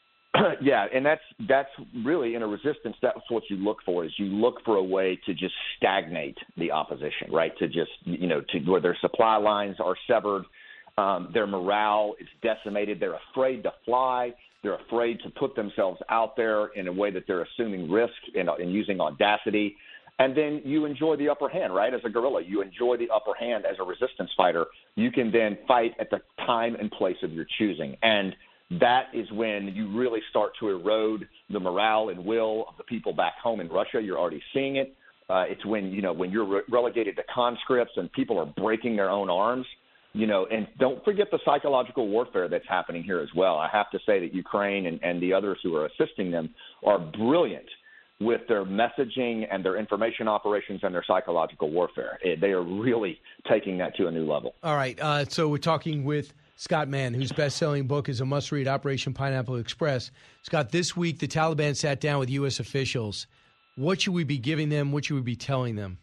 Yeah, and that's that's really in a resistance. That's what you look for. Is you look for a way to just stagnate the opposition, right? To just you know to where their supply lines are severed. Um, their morale is decimated. They're afraid to fly. They're afraid to put themselves out there in a way that they're assuming risk and, and using audacity. And then you enjoy the upper hand, right? As a guerrilla, you enjoy the upper hand as a resistance fighter. You can then fight at the time and place of your choosing. And that is when you really start to erode the morale and will of the people back home in Russia. You're already seeing it. Uh, it's when, you know, when you're re- relegated to conscripts and people are breaking their own arms. You know, and don't forget the psychological warfare that's happening here as well. I have to say that Ukraine and, and the others who are assisting them are brilliant with their messaging and their information operations and their psychological warfare. They are really taking that to a new level. All right. Uh, so we're talking with Scott Mann, whose best-selling book is a must-read, Operation Pineapple Express. Scott, this week the Taliban sat down with U S officials. What should we be giving them? What should we be telling them?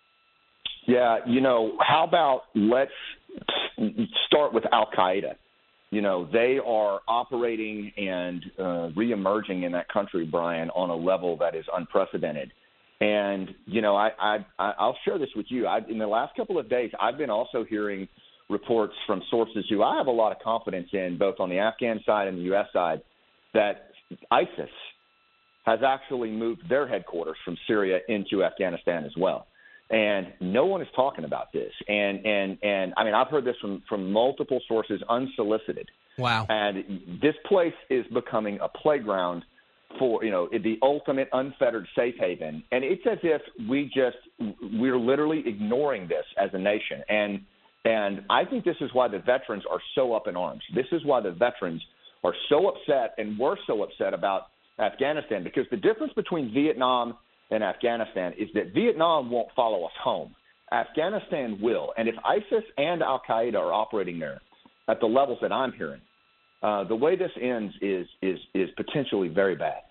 Yeah, you know, how about let's start with Al-Qaeda. You know, they are operating and uh, reemerging in that country, Brian, on a level that is unprecedented. And, you know, I, I, I'll share this with you. I, in the last couple of days, I've been also hearing reports from sources who I have a lot of confidence in, both on the Afghan side and the U S side, that ISIS has actually moved their headquarters from Syria into Afghanistan as well. And no one is talking about this. And, and, and I mean, I've heard this from, from multiple sources, unsolicited. Wow. And this place is becoming a playground for, you know, the ultimate unfettered safe haven. And it's as if we just, we're literally ignoring this as a nation. And, and I think this is why the veterans are so up in arms. This is why the veterans are so upset and were so upset about Afghanistan, because the difference between Vietnam and Afghanistan is that Vietnam won't follow us home. Afghanistan will. And if ISIS and al-Qaeda are operating there at the levels that I'm hearing, uh, the way this ends is is is potentially very bad.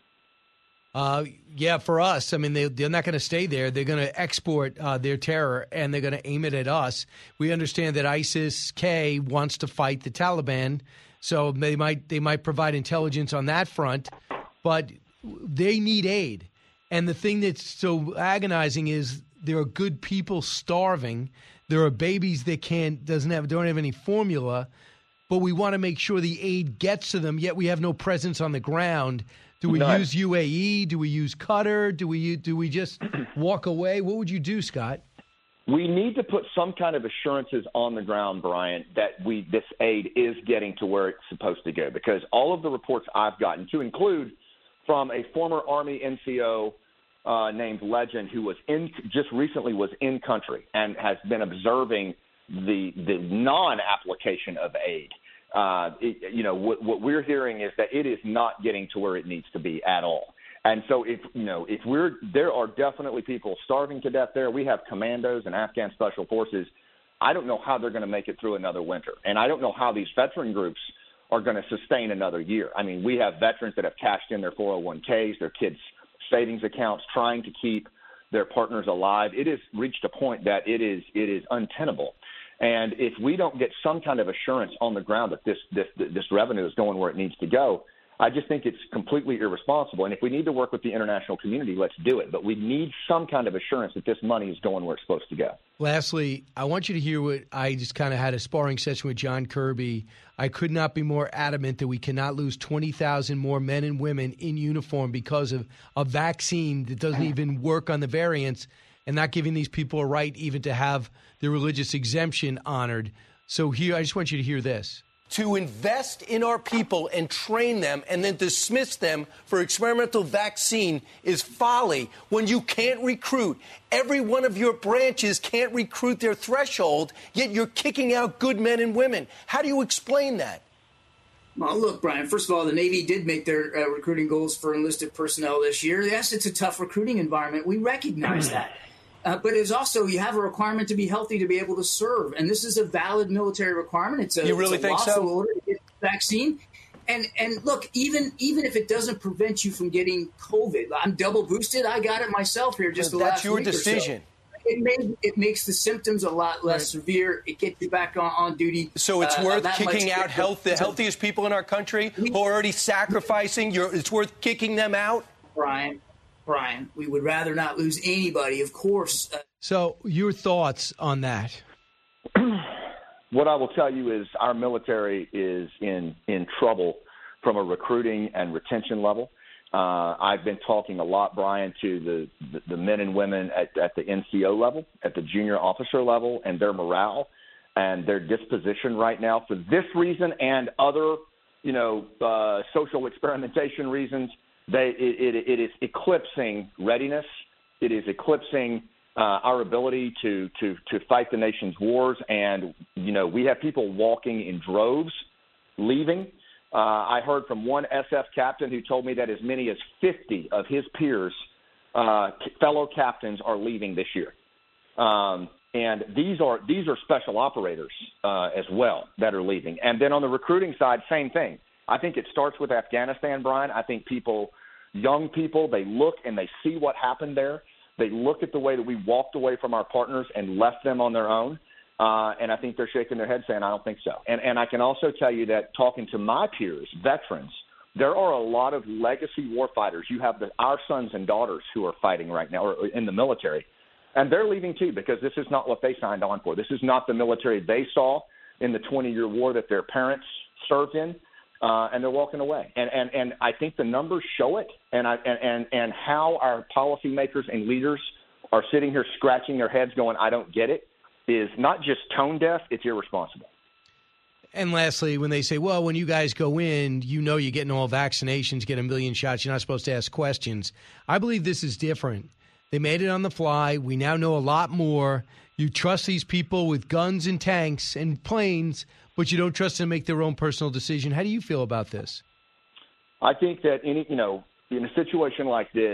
Uh, yeah, for us, I mean, they, they're not going to stay there. They're going to export uh, their terror, and they're going to aim it at us. We understand that ISIS-K wants to fight the Taliban, so they might they might provide intelligence on that front, but they need aid. And the thing that's so agonizing is there are good people starving. There are babies that can't doesn't have don't have any formula, but we want to make sure the aid gets to them. Yet we have no presence on the ground. Do we None. use U A E? Do we use Qatar? Do we do we just walk away? What would you do, Scott? We need to put some kind of assurances on the ground, Brian, that we this aid is getting to where it's supposed to go. Because all of the reports I've gotten, to include from a former Army N C O uh, named Legend, who was in just recently was in country and has been observing the the non-application of aid. Uh, it, you know, what, what we're hearing is that it is not getting to where it needs to be at all. And so if, you know, if we're, there are definitely people starving to death there. We have commandos and Afghan special forces. I don't know how they're going to make it through another winter. And I don't know how these veteran groups are going to sustain another year. I mean, we have veterans that have cashed in their four oh one k's, their kids' savings accounts, trying to keep their partners alive. It has reached a point that it is, it is untenable. And if we don't get some kind of assurance on the ground that this, this this revenue is going where it needs to go, I just think it's completely irresponsible. And if we need to work with the international community, let's do it. But we need some kind of assurance that this money is going where it's supposed to go. Lastly, I want you to hear what I just kind of had a sparring session with John Kirby. I could not be more adamant that we cannot lose twenty thousand more men and women in uniform because of a vaccine that doesn't even work on the variants, and not giving these people a right even to have their religious exemption honored. So here, I just want you to hear this. To invest in our people and train them and then dismiss them for experimental vaccine is folly when you can't recruit. Every one of your branches can't recruit their threshold, yet you're kicking out good men and women. How do you explain that? Well, look, Brian, first of all, the Navy did make their uh, recruiting goals for enlisted personnel this year. Yes, it's a tough recruiting environment. We recognize that. Uh, but it's also, you have a requirement to be healthy to be able to serve. And this is a valid military requirement. It's a, you really it's a think lawful so? order to get the vaccine. And and look, even even if it doesn't prevent you from getting COVID, I'm double boosted. I got it myself here just but the that's last your week decision. Or so. It, made, it makes the symptoms a lot less right. severe. It gets you back on, on duty. So it's uh, worth kicking out health, the healthiest people in our country who are already sacrificing. You're, it's worth kicking them out? Brian, Brian, we would rather not lose anybody, of course. Uh, So your thoughts on that? What I will tell you is our military is in, in trouble from a recruiting and retention level. Uh, I've been talking a lot, Brian, to the, the, the men and women at, at the N C O level, at the junior officer level, and their morale and their disposition right now for this reason and other, you know, uh, social experimentation reasons. They, it, it, it is eclipsing readiness. It is eclipsing Uh, our ability to, to, to fight the nation's wars. And, you know, we have people walking in droves, leaving. Uh, I heard from one S F captain who told me that as many as fifty of his peers, uh, fellow captains, are leaving this year. Um, and these are these are special operators uh, as well that are leaving. And then on the recruiting side, same thing. I think it starts with Afghanistan, Brian. I think people, young people, they look and they see what happened there. They look at the way that we walked away from our partners and left them on their own, uh, and I think they're shaking their head saying, I don't think so. And, and I can also tell you that talking to my peers, veterans, there are a lot of legacy warfighters. You have the, our sons and daughters who are fighting right now or in the military, and they're leaving too because this is not what they signed on for. This is not the military they saw in the twenty-year war that their parents served in. Uh, and they're walking away. And, and, and I think the numbers show it, and, I, and, and, and how our policymakers and leaders are sitting here scratching their heads going, I don't get it, is not just tone deaf, it's irresponsible. And lastly, when they say, well, when you guys go in, you know you're getting all vaccinations, get a million shots, you're not supposed to ask questions. I believe this is different. They made it on the fly. We now know a lot more. You trust these people with guns and tanks and planes, but you don't trust them to make their own personal decision. How do you feel about this? I think that any, you know, in a situation like this,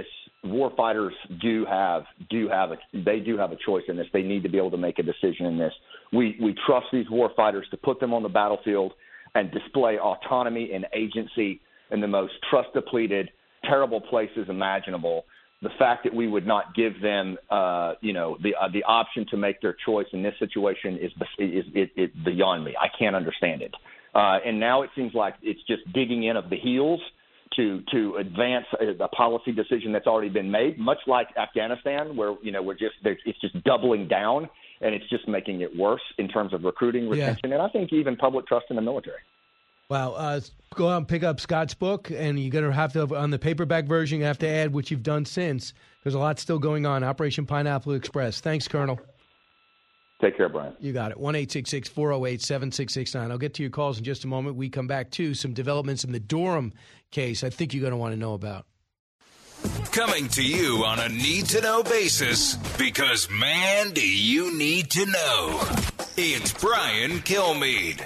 warfighters do have do have a they do have a choice in this. They need to be able to make a decision in this. We we trust these warfighters to put them on the battlefield and display autonomy and agency in the most trust-depleted, terrible places imaginable. The fact that we would not give them, uh, you know, the uh, the option to make their choice in this situation is is it, it beyond me. I can't understand it. Uh, and now it seems like it's just digging in of the heels to to advance a, a policy decision that's already been made, much like Afghanistan, where you know we're just it's just doubling down, and it's just making it worse in terms of recruiting, retention, yeah. and I think even public trust in the military. Wow. Uh, go out and pick up Scott's book, and you're going to have to, on the paperback version, you have to add what you've done since. There's a lot still going on. Operation Pineapple Express. Thanks, Colonel. Take care, Brian. You got it. one eight six six, four oh eight, seven six six nine. I'll get to your calls in just a moment. We come back to some developments in the Durham case I think you're going to want to know about. Coming to you on a need-to-know basis, because, man, do you need to know. It's Brian Kilmeade.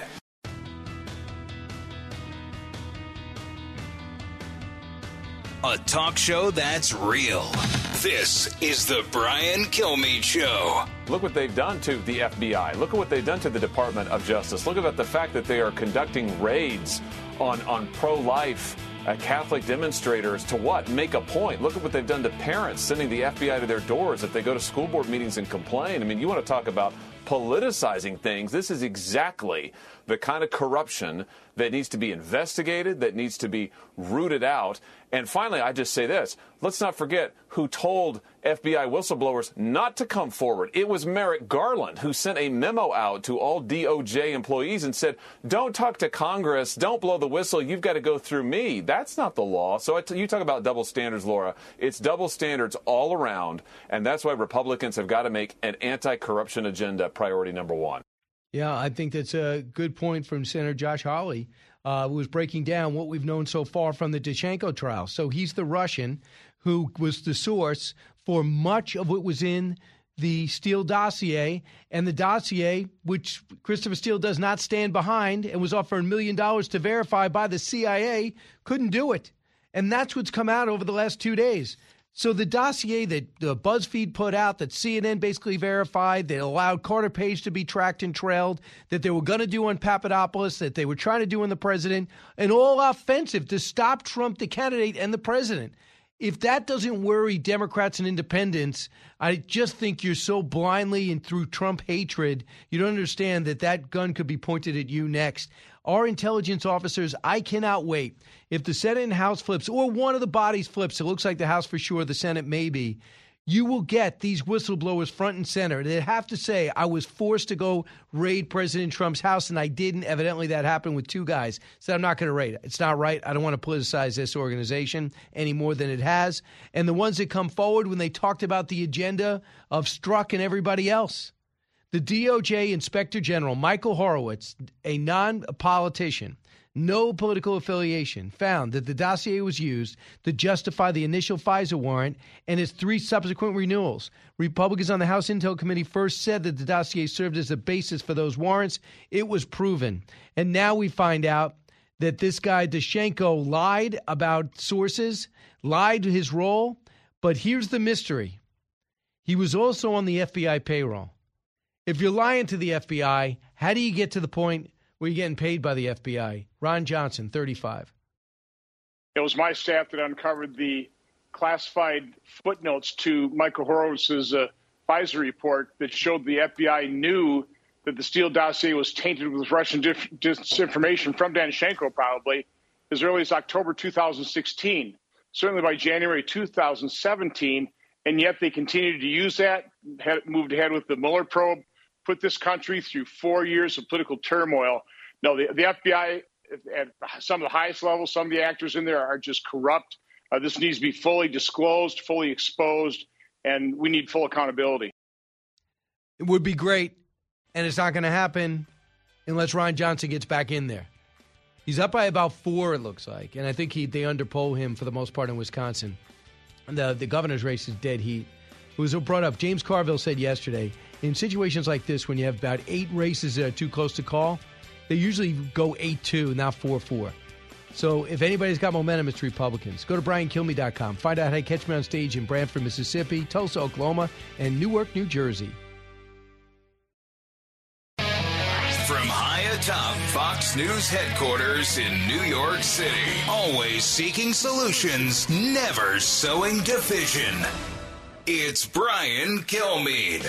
A talk show that's real. This is the Brian Kilmeade Show. Look what they've done to the F B I. Look at what they've done to the Department of Justice. Look at the fact that they are conducting raids on, on pro-life uh, Catholic demonstrators to what? Make a point. Look at what they've done to parents, sending the F B I to their doors if they go to school board meetings and complain. I mean, you want to talk about politicizing things. This is exactly the kind of corruption that needs to be investigated, that needs to be rooted out. And finally, I just say this. Let's not forget who told F B I whistleblowers not to come forward. It was Merrick Garland who sent a memo out to all D O J employees and said, don't talk to Congress, don't blow the whistle, you've got to go through me. That's not the law. So I t- you talk about double standards, Laura. It's double standards all around, and that's why Republicans have got to make an anti-corruption agenda priority number one. Yeah, I think that's a good point from Senator Josh Hawley, uh, who was breaking down what we've known so far from the Danchenko trial. So he's the Russian who was the source for much of what was in the Steele dossier, and the dossier, which Christopher Steele does not stand behind and was offered a million dollars to verify by the C I A, couldn't do it. And that's what's come out over the last two days. So the dossier that uh, BuzzFeed put out, that C N N basically verified, that allowed Carter Page to be tracked and trailed, that they were going to do on Papadopoulos, that they were trying to do on the president, and all offensive to stop Trump, the candidate, and the president. If that doesn't worry Democrats and independents, I just think you're so blindly and through Trump hatred, you don't understand that that gun could be pointed at you next. Our intelligence officers, I cannot wait. If the Senate and House flips, or one of the bodies flips, it looks like the House for sure, the Senate maybe, you will get these whistleblowers front and center. They have to say, I was forced to go raid President Trump's house, and I didn't. Evidently, that happened with two guys. So I'm not going to raid it. It's not right. I don't want to politicize this organization any more than it has. And the ones that come forward when they talked about the agenda of Strzok and everybody else. The D O J Inspector General, Michael Horowitz, a non-politician, no political affiliation, found that the dossier was used to justify the initial FISA warrant and its three subsequent renewals. Republicans on the House Intel Committee first said that the dossier served as a basis for those warrants. It was proven. And now we find out that this guy Danchenko lied about sources, lied to his role. But here's the mystery. He was also on the F B I payroll. If you're lying to the F B I, how do you get to the point where you're getting paid by the F B I? Ron Johnson, thirty-five. It was my staff that uncovered the classified footnotes to Michael Horowitz's uh, FISA report that showed the F B I knew that the Steele dossier was tainted with Russian dis- disinformation from Danchenko probably as early as October two thousand sixteen, certainly by January two thousand seventeen, and yet they continued to use that, had moved ahead with the Mueller probe, put this country through four years of political turmoil. No, the, the F B I at some of the highest levels, some of the actors in there are just corrupt. Uh, this needs to be fully disclosed, fully exposed, and we need full accountability. It would be great, and it's not going to happen unless Ron Johnson gets back in there. He's up by about four, it looks like, and I think he they underpoll him for the most part in Wisconsin. The, the governor's race is dead heat. It was brought up. James Carville said yesterday, in situations like this, when you have about eight races that are too close to call, they usually go eight two, not four four. So if anybody's got momentum, it's Republicans. Go to brian kilmeade dot com. Find out how to catch me on stage in Brantford, Mississippi, Tulsa, Oklahoma, and Newark, New Jersey. From high atop Fox News headquarters in New York City, always seeking solutions, never sowing division. It's Brian Kilmeade.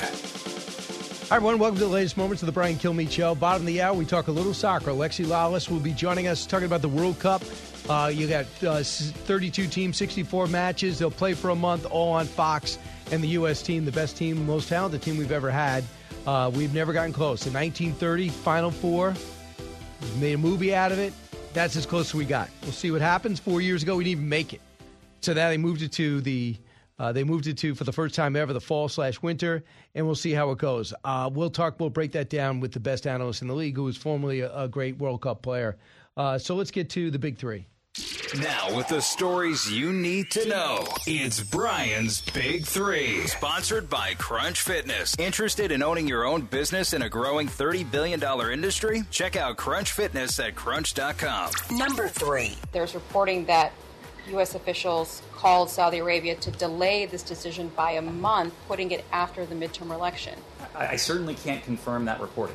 Hi, everyone. Welcome to the latest moments of the Brian Kilmeade Show. Bottom of the hour, we talk a little soccer. Alexi Lalas will be joining us talking about the World Cup. Uh, you got uh, thirty-two teams, sixty-four matches. They'll play for a month, all on Fox. And the U S team, the best team, most talented team we've ever had. Uh, we've never gotten close. In nineteen thirty, Final Four, made a movie out of it. That's as close as we got. We'll see what happens. Four years ago, we didn't even make it. So now they moved it to the uh, they moved it to for the first time ever the fall slash winter, and we'll see how it goes. Uh, we'll talk. We'll break that down with the best analyst in the league, who was formerly a, a great World Cup player. Uh, so let's get to the big three. Now, with the stories you need to know, it's Brian's Big Three. Sponsored by Crunch Fitness. Interested in owning your own business in a growing thirty billion dollars industry? Check out Crunch Fitness at crunch dot com. Number three. There's reporting that U S officials called Saudi Arabia to delay this decision by a month, putting it after the midterm election. I, I certainly can't confirm that reporting.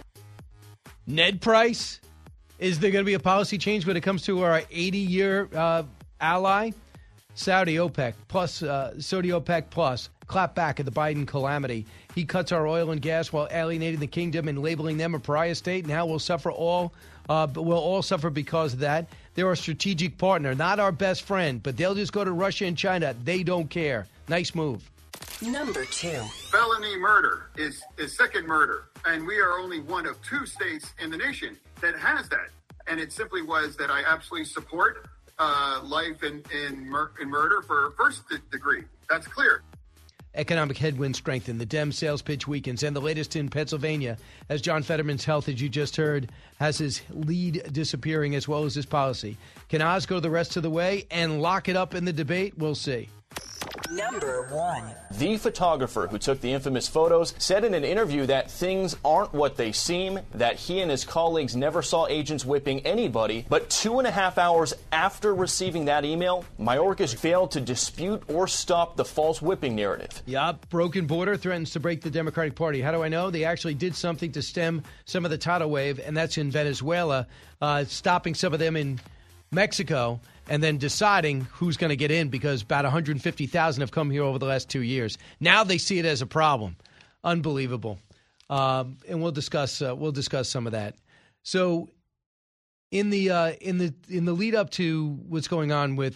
Ned Price? Is there going to be a policy change when it comes to our eighty-year uh, ally? Saudi OPEC plus, uh, Saudi OPEC plus, clap back at the Biden calamity. He cuts our oil and gas while alienating the kingdom and labeling them a pariah state. Now we'll suffer all, uh, we'll all suffer because of that. They're our strategic partner, not our best friend, but they'll just go to Russia and China. They don't care. Nice move. Number two. Felony murder is, is second murder, and we are only one of two states in the nation that has that. And it simply was that I absolutely support uh, life in, in, mur- in murder for first degree. That's clear. Economic headwinds strengthen. The Dem sales pitch weakens. And the latest in Pennsylvania, as John Fetterman's health, as you just heard, has his lead disappearing as well as his policy. Can Oz go the rest of the way and lock it up in the debate? We'll see. Number one. The photographer who took the infamous photos said in an interview that things aren't what they seem, that he and his colleagues never saw agents whipping anybody. But two and a half hours after receiving that email, Mayorkas failed to dispute or stop the false whipping narrative. Yup, broken border threatens to break the Democratic Party. How do I know? They actually did something to stem some of the tidal wave, and that's in Venezuela, uh, stopping some of them in Mexico, and then deciding who's going to get in, because about one hundred fifty thousand have come here over the last two years. Now they see it as a problem. Unbelievable. Um, and we'll discuss uh, we'll discuss some of that. So in the uh, in the in the lead up to what's going on with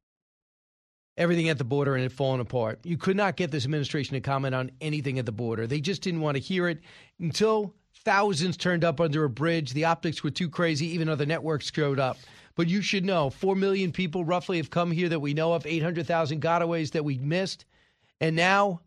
everything at the border and it falling apart, you could not get this administration to comment on anything at the border. They just didn't want to hear it until thousands turned up under a bridge. The optics were too crazy. Even other networks showed up. But you should know, four million people roughly have come here that we know of, eight hundred thousand gotaways that we missed. And now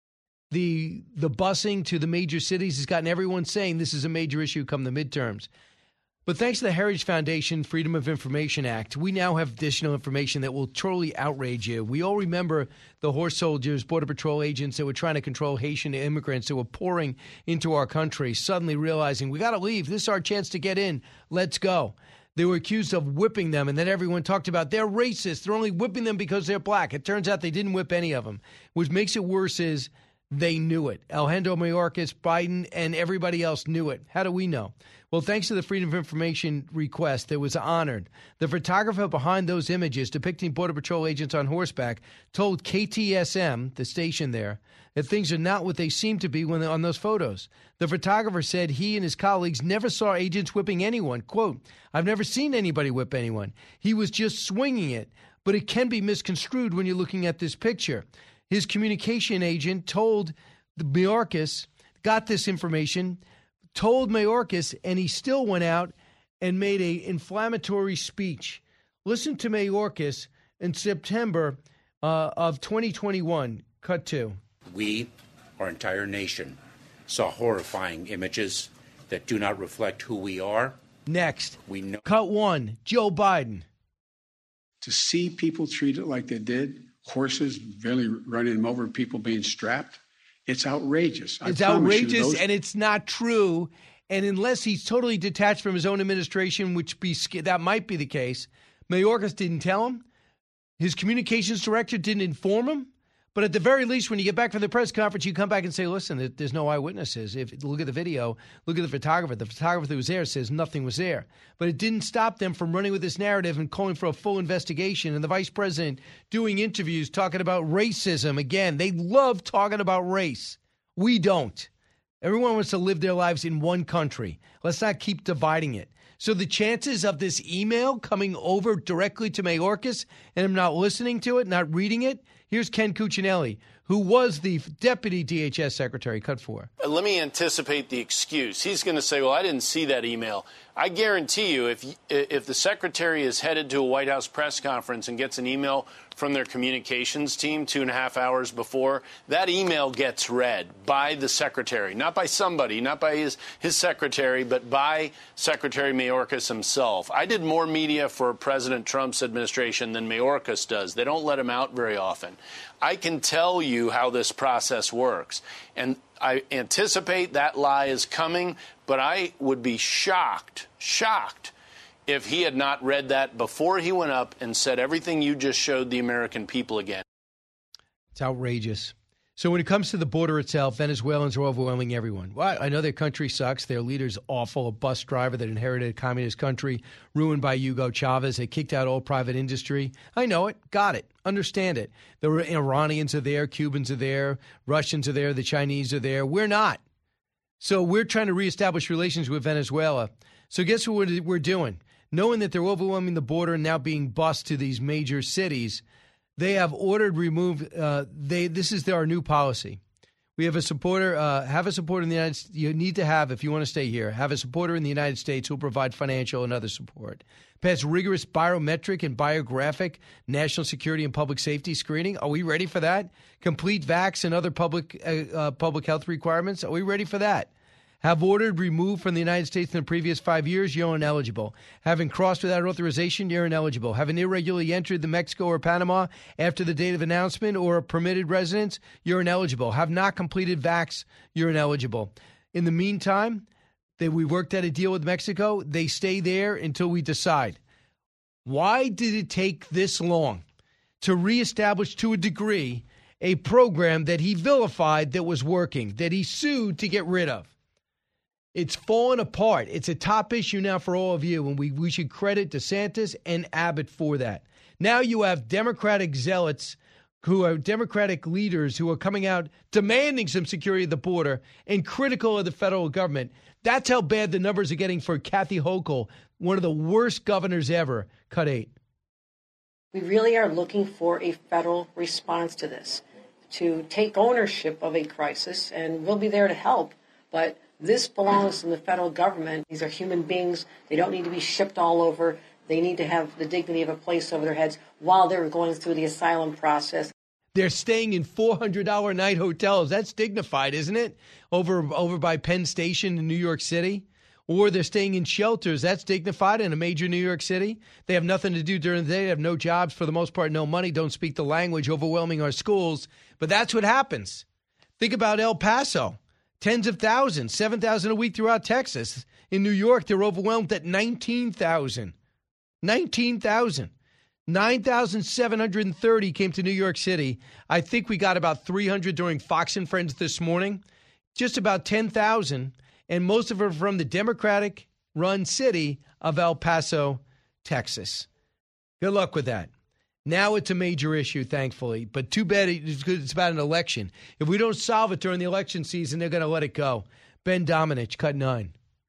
the the busing to the major cities has gotten everyone saying this is a major issue come the midterms. But thanks to the Heritage Foundation Freedom of Information Act, we now have additional information that will totally outrage you. We all remember the horse soldiers, Border Patrol agents that were trying to control Haitian immigrants that were pouring into our country, suddenly realizing we got to leave. This is our chance to get in. Let's go. They were accused of whipping them, and then everyone talked about they're racist. They're only whipping them because they're black. It turns out they didn't whip any of them. What makes it worse is they knew it. Alejandro Mayorkas, Biden, and everybody else knew it. How do we know? Well, thanks to the Freedom of Information request that was honored, the photographer behind those images depicting Border Patrol agents on horseback told K T S M, the station there, that things are not what they seem to be when they're on those photos. The photographer said he and his colleagues never saw agents whipping anyone. Quote, I've never seen anybody whip anyone. He was just swinging it, but it can be misconstrued when you're looking at this picture. His communication agent told the Mayorkas, got this information, told Mayorkas, and he still went out and made a inflammatory speech. Listen to Mayorkas in September uh, of twenty twenty-one. Cut two. We, our entire nation, saw horrifying images that do not reflect who we are. Next. We know. Cut one. Joe Biden. To see people treated like they did, horses barely running them over, people being strapped, it's outrageous. It's I outrageous, you, those- and it's not true. And unless he's totally detached from his own administration, which be that might be the case, Mayorkas didn't tell him. His communications director didn't inform him. But at the very least, when you get back from the press conference, you come back and say, listen, there's no eyewitnesses. If look at the video, look at the photographer. The photographer that was there says nothing was there. But it didn't stop them from running with this narrative and calling for a full investigation. And the vice president doing interviews talking about racism. Again, they love talking about race. We don't. Everyone wants to live their lives in one country. Let's not keep dividing it. So the chances of this email coming over directly to Mayorkas and him not listening to it, not reading it, here's Ken Cuccinelli, who was the deputy D H S secretary, cut for. Let me anticipate the excuse. He's going to say, well, I didn't see that email. I guarantee you, if if the secretary is headed to a White House press conference and gets an email from their communications team two and a half hours before, that email gets read by the secretary, not by somebody, not by his, his secretary, but by Secretary Mayorkas himself. I did more media for President Trump's administration than Mayorkas does. They don't let him out very often. I can tell you how this process works. And I anticipate that lie is coming, but I would be shocked, shocked, if he had not read that before he went up and said everything you just showed the American people again. It's outrageous. So when it comes to the border itself, Venezuelans are overwhelming everyone. Well, I know their country sucks. Their leader's awful, a bus driver that inherited a communist country ruined by Hugo Chavez. They kicked out all private industry. I know it. Got it. Understand it. The Iranians are there. Cubans are there. Russians are there. The Chinese are there. We're not. So we're trying to reestablish relations with Venezuela. So guess what we're doing? Knowing that they're overwhelming the border and now being bused to these major cities, they have ordered removed. Uh, they this is our new policy. We have a supporter. Uh, have a supporter in the United States. You need to have, if you want to stay here, have a supporter in the United States who will provide financial and other support. Pass rigorous biometric and biographic national security and public safety screening. Are we ready for that? Complete vax and other public uh, uh, public health requirements. Are we ready for that? Have ordered removed from the United States in the previous five years, you're ineligible. Having crossed without authorization, you're ineligible. Having irregularly entered the Mexico or Panama after the date of announcement or a permitted residence, you're ineligible. Have not completed vax, you're ineligible. In the meantime, that we worked out a deal with Mexico, they stay there until we decide. Why did it take this long to reestablish to a degree a program that he vilified that was working, that he sued to get rid of? It's fallen apart. It's a top issue now for all of you, and we, we should credit DeSantis and Abbott for that. Now you have Democratic zealots who are Democratic leaders who are coming out demanding some security at the border and critical of the federal government. That's how bad the numbers are getting for Kathy Hochul, one of the worst governors ever. Cut eight. We really are looking for a federal response to this, to take ownership of a crisis, and we'll be there to help, but this belongs in the federal government. These are human beings. They don't need to be shipped all over. They need to have the dignity of a place over their heads while they're going through the asylum process. They're staying in four hundred dollars a night hotels. That's dignified, isn't it? Over over by Penn Station in New York City. Or they're staying in shelters. That's dignified in a major New York city. They have nothing to do during the day. They have no jobs, for the most part, no money, don't speak the language, overwhelming our schools. But that's what happens. Think about El Paso. Tens of thousands, seven thousand a week throughout Texas. In New York, they're overwhelmed at nineteen thousand. nineteen thousand. nine thousand seven hundred thirty came to New York City. I think we got about three hundred during Fox and Friends this morning. Just about ten thousand, and most of them from the Democratic-run city of El Paso, Texas. Good luck with that. Now it's a major issue, thankfully, but too bad it's about an election. If we don't solve it during the election season, they're going to let it go. Ben Domenech, cut nine.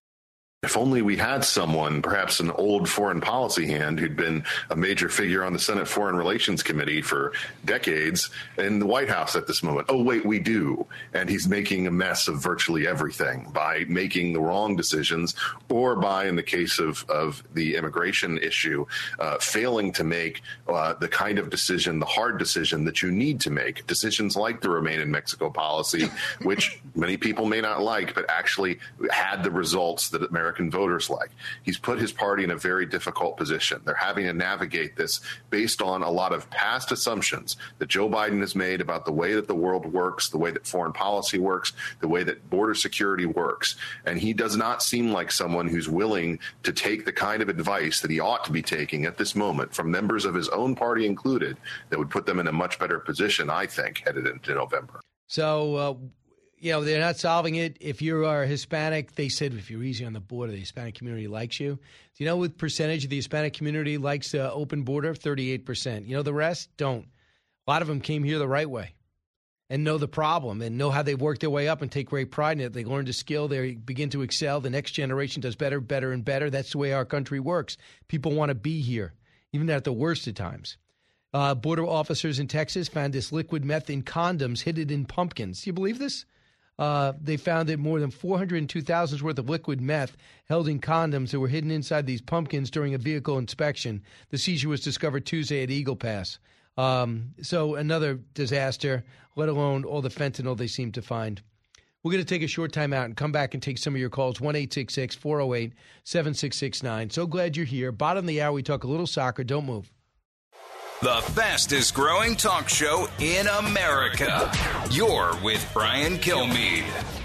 If only we had someone, perhaps an old foreign policy hand who'd been a major figure on the Senate Foreign Relations Committee for decades in the White House at this moment. Oh, wait, we do. And he's making a mess of virtually everything by making the wrong decisions or by, in the case of, of the immigration issue, uh, failing to make uh, the kind of decision, the hard decision that you need to make. Decisions like the Remain in Mexico policy, which many people may not like, but actually had the results that America American voters like. He's put his party in a very difficult position. They're having to navigate this based on a lot of past assumptions that Joe Biden has made about the way that the world works, the way that foreign policy works, the way that border security works. And he does not seem like someone who's willing to take the kind of advice that he ought to be taking at this moment from members of his own party included that would put them in a much better position, I think, headed into November. So, uh, you know, they're not solving it. If you are Hispanic, they said if you're easy on the border, the Hispanic community likes you. Do you know what percentage of the Hispanic community likes the open border? thirty-eight percent. You know, the rest don't. A lot of them came here the right way and know the problem and know how they've worked their way up and take great pride in it. They learn to skill. They begin to excel. The next generation does better, better, and better. That's the way our country works. People want to be here, even at the worst of times. Uh, border officers in Texas found this liquid meth in condoms hidden in pumpkins. Do you believe this? Uh, they found that more than four hundred two thousand dollars worth of liquid meth held in condoms that were hidden inside these pumpkins during a vehicle inspection. The seizure was discovered Tuesday at Eagle Pass. Um, so another disaster, let alone all the fentanyl they seem to find. We're going to take a short time out and come back and take some of your calls, one eight six six, four oh eight, seven six six nine. So glad you're here. Bottom of the hour, we talk a little soccer. Don't move. The fastest growing talk show in America. You're with Brian Kilmeade.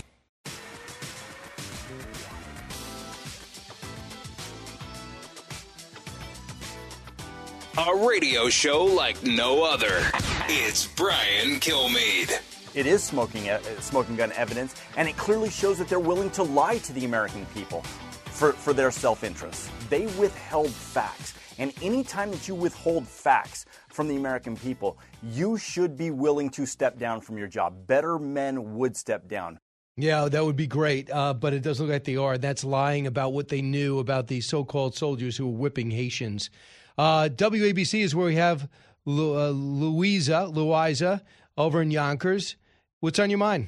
A radio show like no other. It's Brian Kilmeade. It is smoking, uh, smoking gun evidence, and it clearly shows that they're willing to lie to the American people for, for their self-interest. They withheld facts. And any time that you withhold facts from the American people, you should be willing to step down from your job. Better men would step down. Yeah, that would be great, uh, but it doesn't look like they are. That's lying about what they knew about these so-called soldiers who were whipping Haitians. Uh, W A B C is where we have Lu- uh, Louisa, Louisa over in Yonkers. What's on your mind?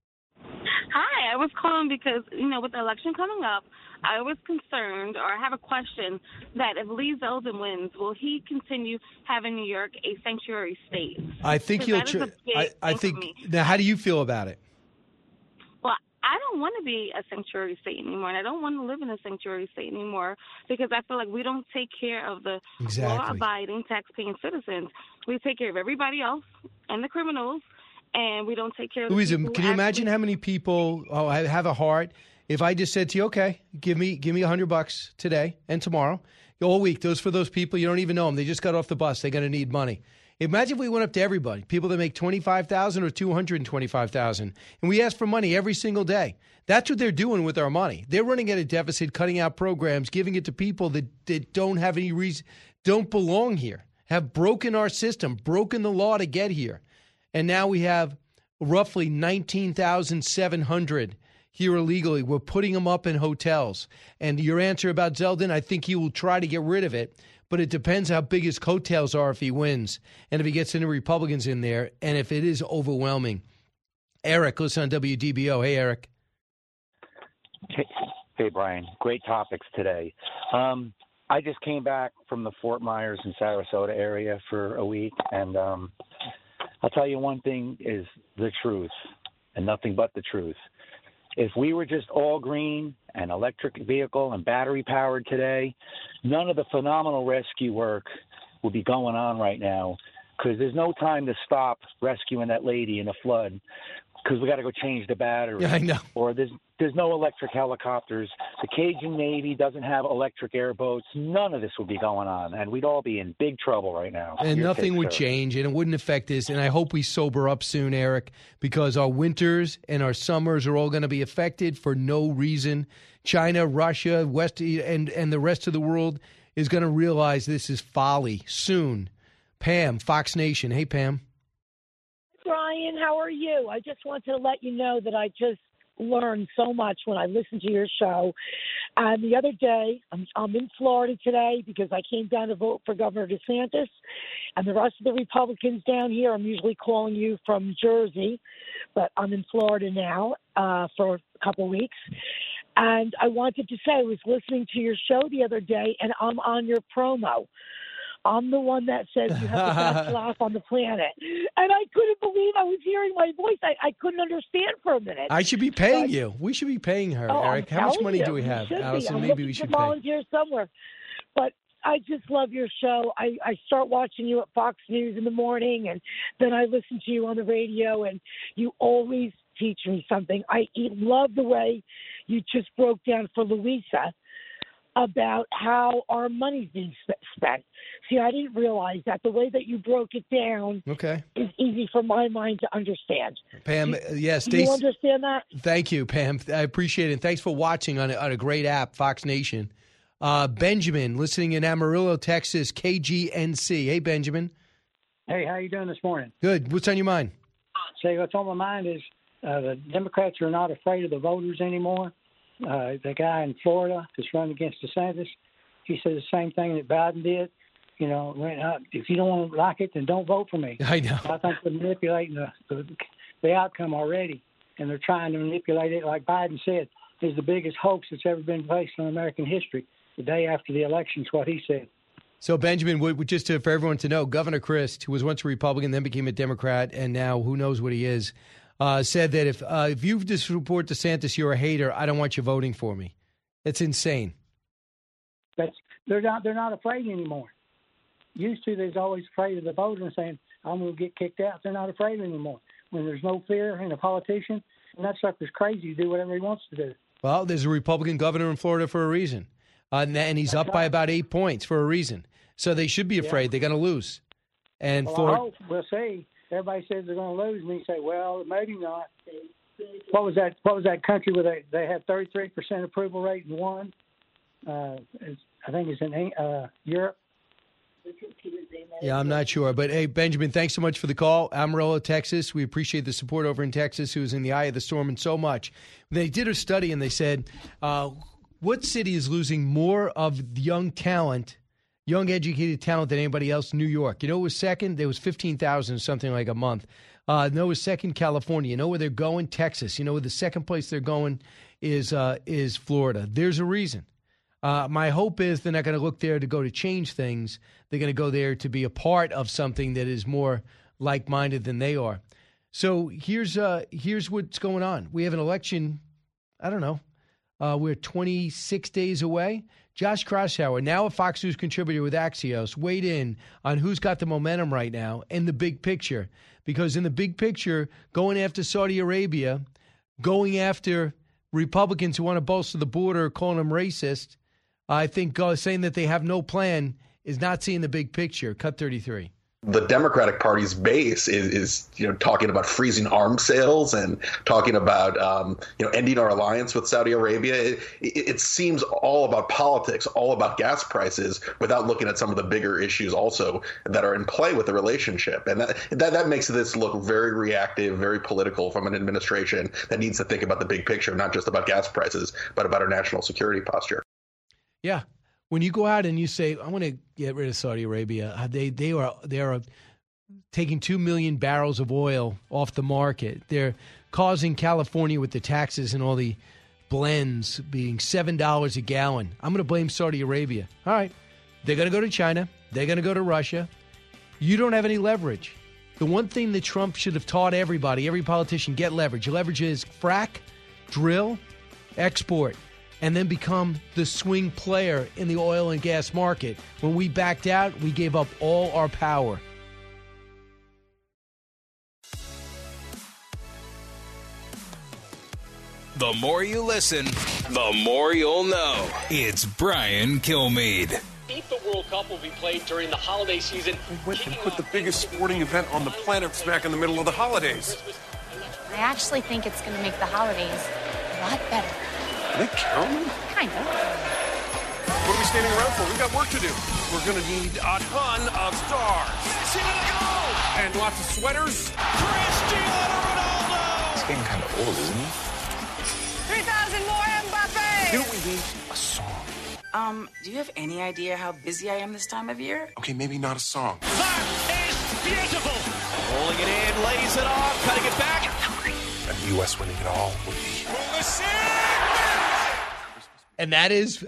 Hi, I was calling because, you know, with the election coming up, I was concerned, or I have a question, that if Lee Zeldin wins, will he continue having New York a sanctuary state? I think he'll. Tr- I, I think. Now, how do you feel about it? Well, I don't want to be a sanctuary state anymore, and I don't want to live in a sanctuary state anymore because I feel like we don't take care of the exactly. law-abiding, tax-paying citizens. We take care of everybody else and the criminals, and we don't take care of Louisa, the people can you who imagine actually- how many people oh, have a heart? If I just said to you, okay, give me give me a hundred bucks today and tomorrow, all week, those for those people, you don't even know them. They just got off the bus. They're going to need money. Imagine if we went up to everybody, people that make twenty-five thousand dollars or two hundred twenty-five thousand dollars, and we ask for money every single day. That's what they're doing with our money. They're running at a deficit, cutting out programs, giving it to people that, that don't have any reason, don't belong here, have broken our system, broken the law to get here. And now we have roughly nineteen thousand seven hundred here illegally. We're putting them up in hotels. And your answer about Zeldin, I think he will try to get rid of it, but it depends how big his coattails are if he wins and if he gets any Republicans in there and if it is overwhelming. Eric, listen on W D B O. Hey, Eric. Hey, hey Brian. Great topics today. Um, I just came back from the Fort Myers and Sarasota area for a week, and um, I'll tell you one thing is the truth and nothing but the truth. If we were just all green and electric vehicle and battery powered today, none of the phenomenal rescue work would be going on right now because there's no time to stop rescuing that lady in a flood because we got to go change the battery. Yeah, I know. Or there's there's no electric helicopters. The Cajun Navy doesn't have electric airboats. None of this would be going on, and we'd all be in big trouble right now. And Your nothing take, would sir. change, and it wouldn't affect this. And I hope we sober up soon, Eric, because our winters and our summers are all going to be affected for no reason. China, Russia, West, and, and the rest of the world is going to realize this is folly soon. Pam, Fox Nation. Hey, Pam. Brian, how are you? I just wanted to let you know that I just learned so much when I listened to your show. And the other day, I'm, I'm in Florida today because I came down to vote for Governor DeSantis. And the rest of the Republicans down here, I'm usually calling you from Jersey, but I'm in Florida now uh, for a couple weeks. And I wanted to say I was listening to your show the other day, and I'm on your promo. I'm the one that says you have the best laugh on the planet. And I couldn't believe I was hearing my voice. I, I couldn't understand for a minute. I should be paying But- you. We should be paying her, Oh, Eric. I'm How much telling money you, do we you have, should be. Allison? I'm Maybe looking we to should pay. volunteer somewhere. But I just love your show. I, I start watching you at Fox News in the morning, and then I listen to you on the radio, and you always teach me something. I e- love the way you just broke down for Louisa about how our money's being sp- spent. See, I didn't realize that the way that you broke it down Okay. is easy for my mind to understand. Pam, Do- uh, yes, do you Stacey- understand that? Thank you, Pam. I appreciate it. And thanks for watching on a, on a great app, Fox Nation. Uh, Benjamin, listening in Amarillo, Texas, K G N C. Hey, Benjamin. Hey, how you doing this morning? Good. What's on your mind? Say, what's on my mind is uh, the Democrats are not afraid of the voters anymore. Uh, the guy in Florida that's running against DeSantis, he said the same thing that Biden did. You know, when, uh, if you don't want to like it, then don't vote for me. I know. I think they're manipulating the, the, the outcome already, and they're trying to manipulate it, like Biden said, is the biggest hoax that's ever been faced in American history. The day after the election is what he said. So, Benjamin, w- w- just to, for everyone to know, Governor Christ, who was once a Republican, then became a Democrat, and now who knows what he is, uh, said that if uh, if you just support DeSantis, you're a hater. I don't want you voting for me. It's insane. That's they're not they're not afraid anymore. Used to, there's always afraid of the voter and saying, I'm going to get kicked out. They're not afraid anymore. When there's no fear in a politician, and that sucker's crazy to do whatever he wants to do. Well, there's a Republican governor in Florida for a reason, uh, and- and he's up by about eight points for a reason. So they should be afraid. Yeah. They're going to lose. And Well, for I hope. We'll see. Everybody says they're going to lose, and you say, well, maybe not. What was that? What was that country where they they had thirty-three percent approval rate and won? Uh, it's, I think it's in uh, Europe. Yeah, I'm not sure. But, hey, Benjamin, thanks so much for the call. Amarillo, Texas. We appreciate the support over in Texas, who is in the eye of the storm and so much. They did a study, and they said, uh, what city is losing more of the young talent, young educated talent than anybody else? New York. You know, it was second. There was fifteen thousand, something like a month. Uh, no, it was second, California. You know where thhere they're going? Texas. You know where the second place they're going is uh, is Florida. There's a reason. Uh, my hope is they're not going to look there to go to change things. They're going to go there to be a part of something that is more like-minded than they are. So here's uh, here's what's going on. We have an election, I don't know, uh, we're twenty-six days away. Josh Kraushaar, now a Fox News contributor with Axios, weighed in on who's got the momentum right now in the big picture. Because in the big picture, going after Saudi Arabia, going after Republicans who want to bolster the border, calling them racist, I think uh, saying that they have no plan is not seeing the big picture. Cut thirty-three. The Democratic Party's base is, is, you know, talking about freezing arms sales and talking about, um, you know, ending our alliance with Saudi Arabia. It, it, it seems all about politics, all about gas prices, without looking at some of the bigger issues also that are in play with the relationship. And that that, that makes this look very reactive, very political from an administration that needs to think about the big picture, not just about gas prices, but about our national security posture. Yeah. When you go out and you say, I want to get rid of Saudi Arabia, they they are they are taking two million barrels of oil off the market. They're causing California with the taxes and all the blends being seven dollars a gallon. I'm going to blame Saudi Arabia. All right. They're going to go to China. They're going to go to Russia. You don't have any leverage. The one thing that Trump should have taught everybody, every politician, get leverage. Your leverage is frack, drill, export, and then become the swing player in the oil and gas market. When we backed out, we gave up all our power. The more you listen, the more you'll know. It's Brian Kilmeade. If the World Cup will be played during the holiday season, went and put the biggest sporting event on the planet smack in the middle of the holidays. I actually think it's going to make the holidays a lot better. Are they counting? Kind of. What are we standing around for? We got work to do. We're going to need a ton of stars. Messi with a goal! And lots of sweaters. Cristiano Ronaldo! He's getting kind of old, isn't he? three thousand more Mbappe! You know what we need? A song. Um, do you have any idea how busy I am this time of year? Okay, maybe not a song. That is beautiful! Rolling it in, lays it off, cutting it back. And the U S winning it all would be... And that is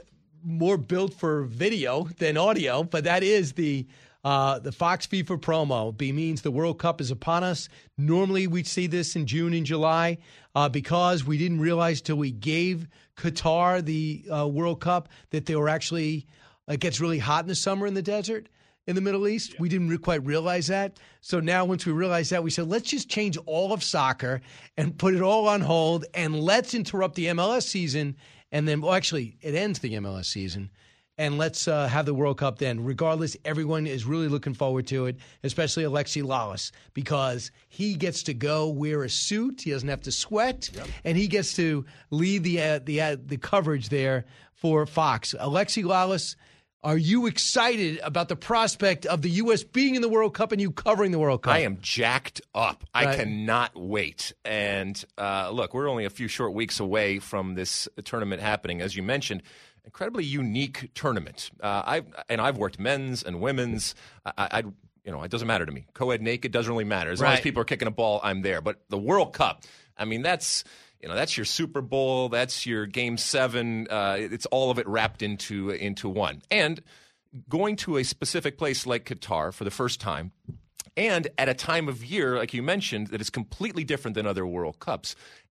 more built for video than audio, but that is the uh, the Fox FIFA promo. B means the World Cup is upon us. Normally we'd see this in June and July uh, because we didn't realize till we gave Qatar the uh, World Cup that they were actually – it gets really hot in the summer in the desert in the Middle East. Yeah. We didn't re- quite realize that. So now once we realized that, we said, let's just change all of soccer and put it all on hold, and let's interrupt the M L S season. And then, well, actually, it ends the M L S season. And let's uh, have the World Cup then. Regardless, everyone is really looking forward to it, especially Alexi Lalas, because he gets to go wear a suit. He doesn't have to sweat. Yep. And he gets to lead the uh, the uh, the coverage there for Fox. Alexi Lalas, are you excited about the prospect of the U S being in the World Cup and you covering the World Cup? I am jacked up. I Right. cannot wait. And uh, look, we're only a few short weeks away from this tournament happening. As you mentioned, incredibly unique tournament. Uh, I've and I've worked men's and women's. I, I you know, it doesn't matter to me. Co-ed, naked, doesn't really matter. As long as Right. people are kicking a ball, I'm there. But the World Cup, I mean, that's you know, that's your Super Bowl, that's your Game Seven. Uh, it's all of it wrapped into into one. And going to a specific place like Qatar for the first time, and at a time of year, like you mentioned, that is completely different than other World Cups.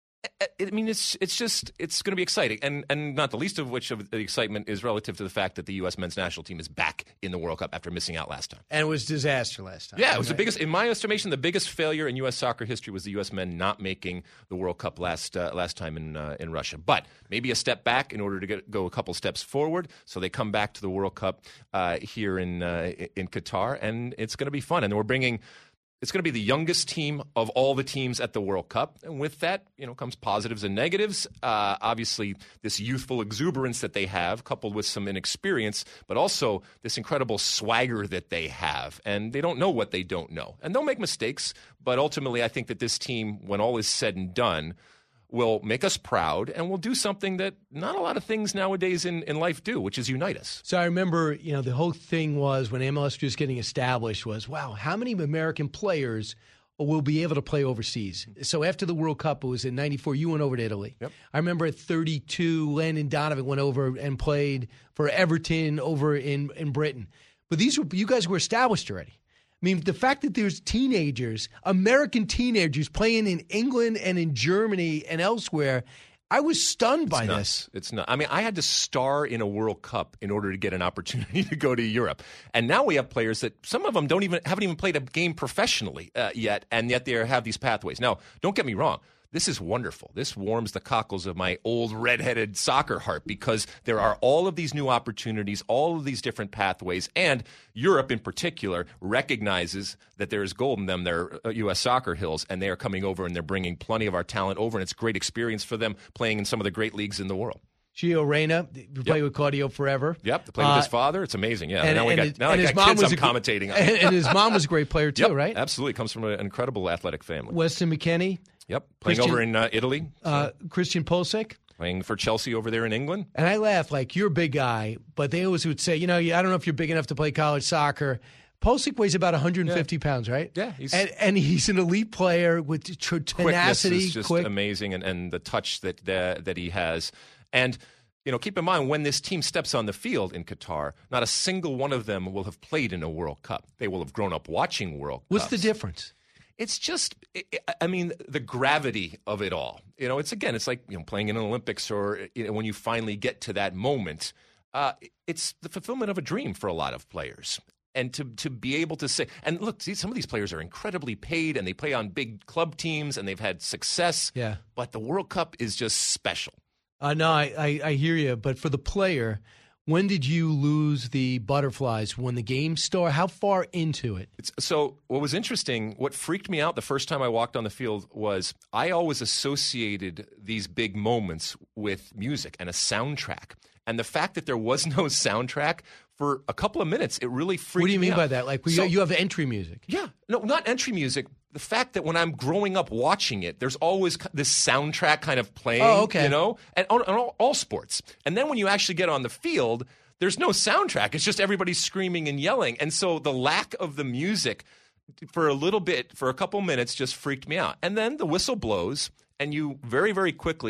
I I mean, it's it's just it's going to be exciting, and and not the least of which of the excitement is relative to the fact that the U S men's national team is back in the World Cup after missing out last time. And it was disaster last time. Yeah, it was the biggest, in my estimation, the biggest failure in U S soccer history was the U S men not making the World Cup last uh, last time in uh, in Russia. But maybe a step back in order to get, go a couple steps forward, so they come back to the World Cup uh, here in uh, in Qatar, and it's going to be fun. And we're bringing. It's going to be the youngest team of all the teams at the World Cup. And with that, you know, comes positives and negatives. Uh, obviously, this youthful exuberance that they have, coupled with some inexperience, but also this incredible swagger that they have. And they don't know what they don't know. And they'll make mistakes, but ultimately I think that this team, when all is said and done, will make us proud and will do something that not a lot of things nowadays in, in life do, which is unite us. So I remember, you know, the whole thing was when M L S was just getting established was, wow, how many American players will be able to play overseas? So after the World Cup, it was in ninety-four, you went over to Italy. Yep. I remember at thirty-two, Landon Donovan went over and played for Everton over in, in Britain. But these were, you guys were established already. I mean, the fact that there's teenagers, American teenagers playing in England and in Germany and elsewhere, I was stunned by it's this. Nuts. It's not. I mean, I had to star in a World Cup in order to get an opportunity to go to Europe, and now we have players that some of them don't even haven't even played a game professionally uh, yet, and yet they have these pathways. Now, don't get me wrong. This is wonderful. This warms the cockles of my old redheaded soccer heart because there are all of these new opportunities, all of these different pathways, and Europe in particular recognizes that there is gold in them, their U S soccer hills, and they are coming over and they're bringing plenty of our talent over, and it's a great experience for them playing in some of the great leagues in the world. Gio Reyna, you play yep. with Claudio forever. Yep, to play with uh, his father. It's amazing. Yeah, and, now we and got, his, now I got kids I'm commentating on. And, and his mom was a great player too, yep, right? Absolutely. Comes from an incredible athletic family. Weston McKennie. Yep, playing Christian, over in uh, Italy. So. Uh, Christian Pulisic. Playing for Chelsea over there in England. And I laugh, like, you're a big guy, but they always would say, you know, I don't know if you're big enough to play college soccer. Pulisic weighs about one hundred fifty yeah. pounds, right? Yeah. He's, and, and he's an elite player with t- tenacity. Is just quick. amazing, and, and the touch that uh, that he has. And, you know, keep in mind, when this team steps on the field in Qatar, not a single one of them will have played in a World Cup. They will have grown up watching World Cups. What's the difference? It's just, I mean, the gravity of it all. You know, it's, again, it's like, you know, playing in an Olympics or, you know, when you finally get to that moment, uh, it's the fulfillment of a dream for a lot of players. And to to be able to say, and look, see, some of these players are incredibly paid and they play on big club teams and they've had success. Yeah. But the World Cup is just special. Uh, no, I, I, I hear you. But for the player, when did you lose the butterflies? When the game started? How far into it? It's, so what was interesting, what freaked me out the first time I walked on the field was I always associated these big moments with music and a soundtrack. And the fact that there was no soundtrack for a couple of minutes, it really freaked me out. What do you mean out. by that? Like, so, you have entry music? Yeah. No, not entry music. The fact that when I'm growing up watching it, there's always this soundtrack kind of playing, oh, okay. you know, and on, on all, all sports. And then when you actually get on the field, there's no soundtrack. It's just everybody screaming and yelling. And so the lack of the music for a little bit, for a couple minutes, just freaked me out. And then the whistle blows, and you very, very quickly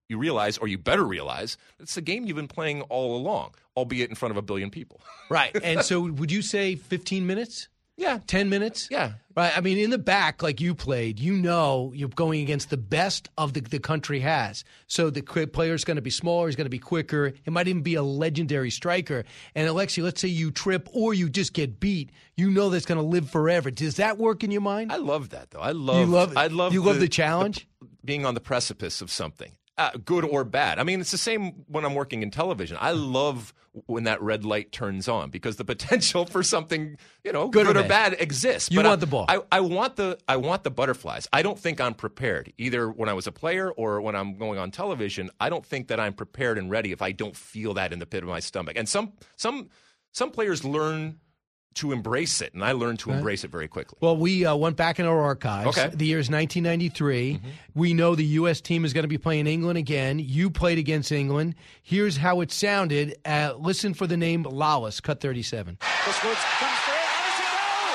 you realize, or you better realize, it's the game you've been playing all along, albeit in front of a billion people. Right. And so would you say fifteen minutes? Yeah. ten minutes? Yeah. Right. I mean, in the back, like you played, you know you're going against the best of the, the country has. So the player's going to be smaller, he's going to be quicker. It might even be a legendary striker. And Alexi, let's say you trip or you just get beat. You know that's going to live forever. Does that work in your mind? I love that, though. I love. You love. I love. You the, love the challenge, the, being on the precipice of something, uh, good or bad. I mean, it's the same when I'm working in television. I love when that red light turns on because the potential for something, you know, good, good or, or bad exists. You but want I, the ball. I, I want the. I want the butterflies. I don't think I'm prepared either when I was a player or when I'm going on television. I don't think that I'm prepared and ready if I don't feel that in the pit of my stomach. And some some some players learn to embrace it, and I learned to right. embrace it very quickly. Well, we uh, went back in our archives. Okay. The year is nineteen ninety-three. Mm-hmm. We know the U S team is going to be playing England again. You played against England. Here's how it sounded. Uh, listen for the name Lawless, cut thirty-seven. This Woods comes through, and it's a goal!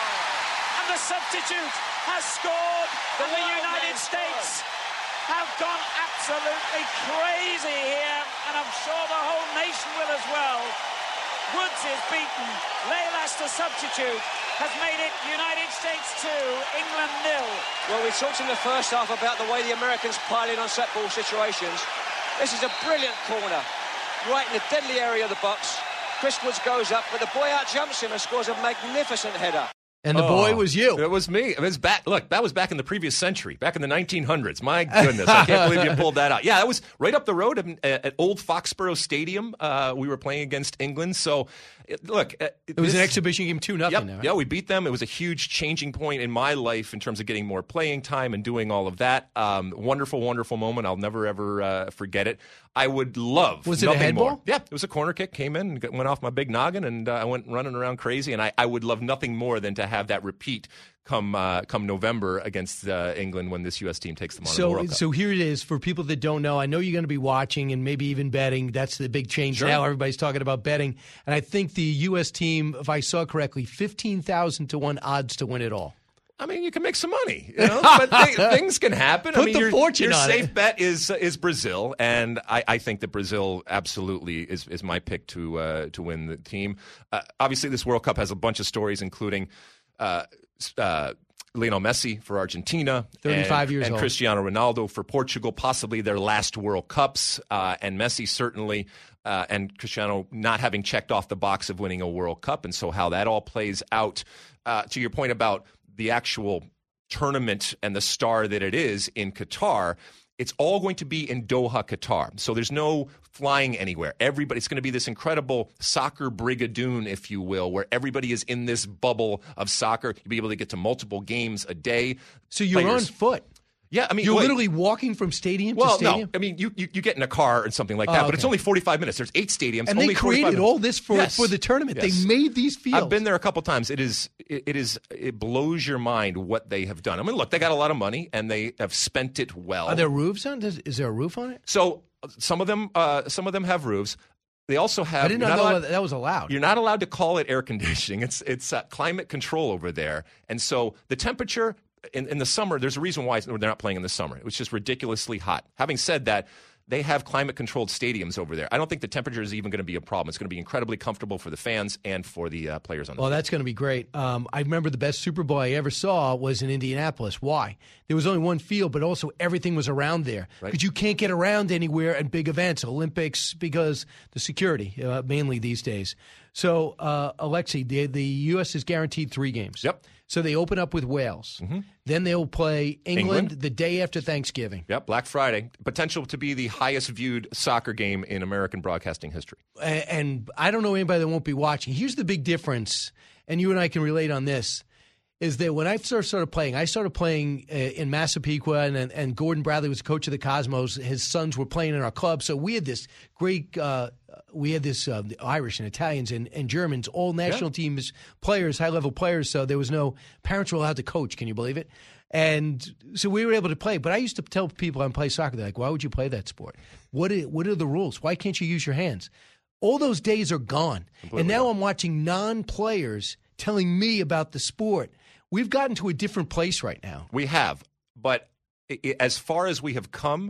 And the substitute has scored. The United States have gone absolutely crazy here, and I'm sure the whole nation will as well. Woods is beaten. Leilas, the substitute, has made it United States two, England nil. Well, we talked in the first half about the way the Americans pile in on set ball situations. This is a brilliant corner, right in the deadly area of the box. Chris Woods goes up, but the boy out jumps him and scores a magnificent header. And the oh, boy was you. It was me. It was back. Look, that was back in the previous century, back in the nineteen hundreds. My goodness, I can't believe you pulled that out. Yeah, that was right up the road at, at Old Foxborough Stadium. Uh, we were playing against England. So, it, look. Uh, it was this, an exhibition game, two nothing. Yep, now, right? Yeah, we beat them. It was a huge changing point in my life in terms of getting more playing time and doing all of that. Um, wonderful, wonderful moment. I'll never, ever uh, forget it. I would love Was it nothing a head more. ball? Yeah, it was a corner kick. Came in, and went off my big noggin, and uh, I went running around crazy. And I, I would love nothing more than to have that repeat come uh, come November against uh, England when this U S team takes them on so, in the World Cup. So here it is for people that don't know. I know you're going to be watching and maybe even betting. That's the big change Sure. now. Everybody's talking about betting. And I think the U S team, if I saw correctly, fifteen thousand to one odds to win it all. I mean, you can make some money, you know, but th- things can happen. Put I mean, the your, fortune your on safe it. bet is uh, is Brazil, and I, I think that Brazil absolutely is, is my pick to uh, to win the team. Uh, obviously, this World Cup has a bunch of stories, including uh, uh, Lionel Messi for Argentina, thirty-five and, years and old. Cristiano Ronaldo for Portugal, possibly their last World Cups, uh, and Messi certainly. Uh, and Cristiano not having checked off the box of winning a World Cup, and so how that all plays out. Uh, to your point about the actual tournament and the star that it is in Qatar, it's all going to be in Doha, Qatar. So there's no flying anywhere. Everybody, it's going to be this incredible soccer brigadoon, if you will, where everybody is in this bubble of soccer. You'll be able to get to multiple games a day. So you're Players. on foot. Yeah, I mean, you're wait. literally walking from stadium well, to stadium. no, I mean, you, you you get in a car and something like that, Oh, but it's okay. only forty-five minutes. There's eight stadiums, And only they forty-five created minutes. all this for Yes. for the tournament. Yes. They made these fields. I've been there a couple times. It is it, it is it blows your mind what they have done. I mean, look, they got a lot of money and they have spent it well. Are there roofs on? Is, is there a roof on it? So uh, some of them uh, some of them have roofs. They also have. I did you're not know allowed- that, that was allowed. You're not allowed to call it air conditioning. It's it's uh, climate control over there, and so the temperature. In, in the summer, there's a reason why they're not playing in the summer. It was just ridiculously hot. Having said that, they have climate-controlled stadiums over there. I don't think the temperature is even going to be a problem. It's going to be incredibly comfortable for the fans and for the uh, players on the Well, field. that's going to be great. Um, I remember the best Super Bowl I ever saw was in Indianapolis. Why? There was only one field, but also everything was around there. Because Right. you can't get around anywhere at big events, Olympics, because the security, uh, mainly these days. So, uh, Alexi, the, the U S is guaranteed three games. Yep. So they open up with Wales. Mm-hmm. Then they'll play England, England. the day after Thanksgiving. Yep, Black Friday. Potential to be the highest-viewed soccer game in American broadcasting history. A- And I don't know anybody that won't be watching. Here's the big difference, and you and I can relate on this, is that when I first started playing, I started playing uh, in Massapequa, and, and and Gordon Bradley was the coach of the Cosmos. His sons were playing in our club, so we had this great, uh, we had this uh, the Irish and Italians and, and Germans, all national Yeah. teams players, high-level players, so there was no, parents were allowed to coach, can you believe it? And so we were able to play. But I used to tell people I play soccer, they're like, why would you play that sport? What are, what are the rules? Why can't you use your hands? All those days are gone. Completely and now gone. I'm watching non-players telling me about the sport. We've gotten to a different place right now. We have, but i- i- as far as we have come,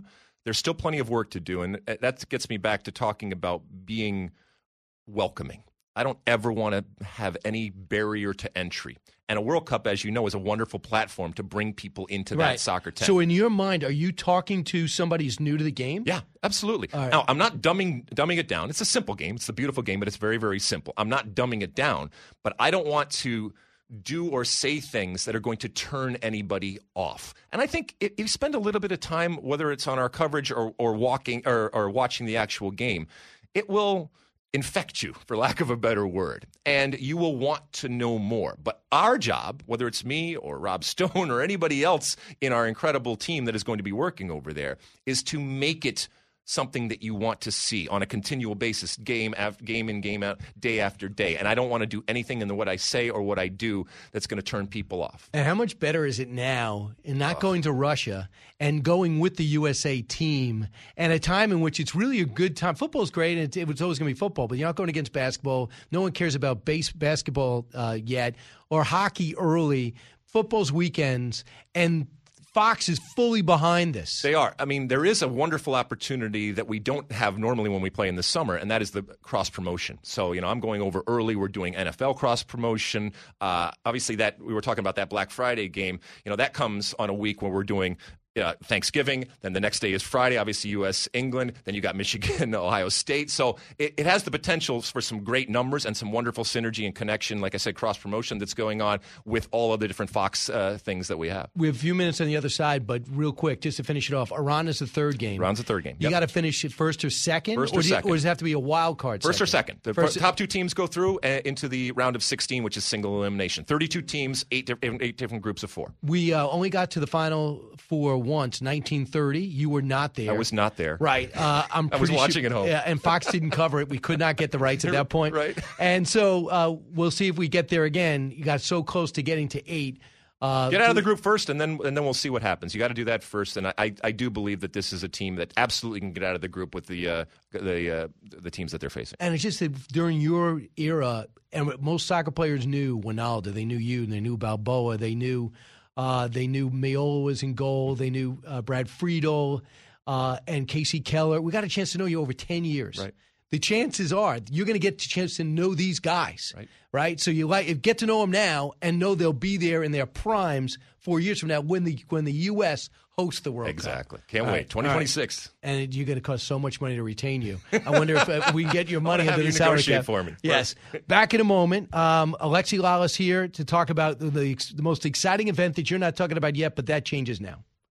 there's still plenty of work to do, and that gets me back to talking about being welcoming. I don't ever want to have any barrier to entry. And a World Cup, as you know, is a wonderful platform to bring people into Right. that soccer tent. So in your mind, are you talking to somebody who's new to the game? Yeah, absolutely. All right. Now, I'm not dumbing dumbing it down. It's a simple game. It's a beautiful game, but it's very, very simple. I'm not dumbing it down, but I don't want to do or say things that are going to turn anybody off. And I think if you spend a little bit of time, whether it's on our coverage or, or walking or, or watching the actual game, it will infect you, for lack of a better word, and you will want to know more. But our job, whether it's me or Rob Stone or anybody else in our incredible team that is going to be working over there, is to make it something that you want to see on a continual basis, game after game in, game out, day after day. And I don't want to do anything in the, what I say or what I do that's going to turn people off. And how much better is it now in not going to Russia and going with the U S A team and a time in which it's really a good time? Football's great, and it's, it's always going to be football, but you're not going against basketball. No one cares about base basketball uh, yet, or hockey early. Football's weekends, and Fox is fully behind this. They are. I mean, there is a wonderful opportunity that we don't have normally when we play in the summer, and that is the cross promotion. So, you know, I'm going over early. We're doing N F L cross promotion. Uh, obviously, that we were talking about that Black Friday game. You know, that comes on a week where we're doing Uh, Thanksgiving, then the next day is Friday, obviously U S England, then you got Michigan, Ohio State. So it, it has the potential for some great numbers and some wonderful synergy and connection, like I said, cross-promotion that's going on with all of the different Fox uh, things that we have. We have a few minutes on the other side, but real quick, just to finish it off, Iran is the third game. Iran's the third game. You Yep. got to finish it first or second? First or, or, do you- second. or does it have to be a wild card First or second. The First- top two teams go through uh, into the round of sixteen, which is single elimination. thirty-two teams, eight, diff- eight different groups of four. We uh, only got to the Final Four once, nineteen thirty. You were not there. I was not there. Right. Uh, I'm I was pretty watching sure, at home. Yeah, and Fox didn't cover it. We could not get the rights at that point. Right. And so uh, we'll see if we get there again. You got so close to getting to eight. Uh, Get out of the group first, and then and then we'll see what happens. You got to do that first, and I, I, I do believe that this is a team that absolutely can get out of the group with the uh, the uh, the teams that they're facing. And it's just that during your era, and what most soccer players knew Wijnaldum, they knew you, and they knew Balboa, they knew uh, they knew Meola was in goal, they knew uh, Brad Friedel uh, and Casey Keller. We got a chance to know you over ten years. Right. The chances are you're going to get a chance to know these guys, right? right? So you like get to know them now and know they'll be there in their primes four years from now when the when the U S hosts the World Exactly. Cup. Can't All wait. right. twenty twenty-six. All right. And you're going to cost so much money to retain you. I wonder if uh, we can get your money I'm gonna under have the you salary negotiate cap. for me. Yes. Back in a moment. Um, Alexi Lalas here to talk about the, the, the most exciting event that you're not talking about yet, but that changes now.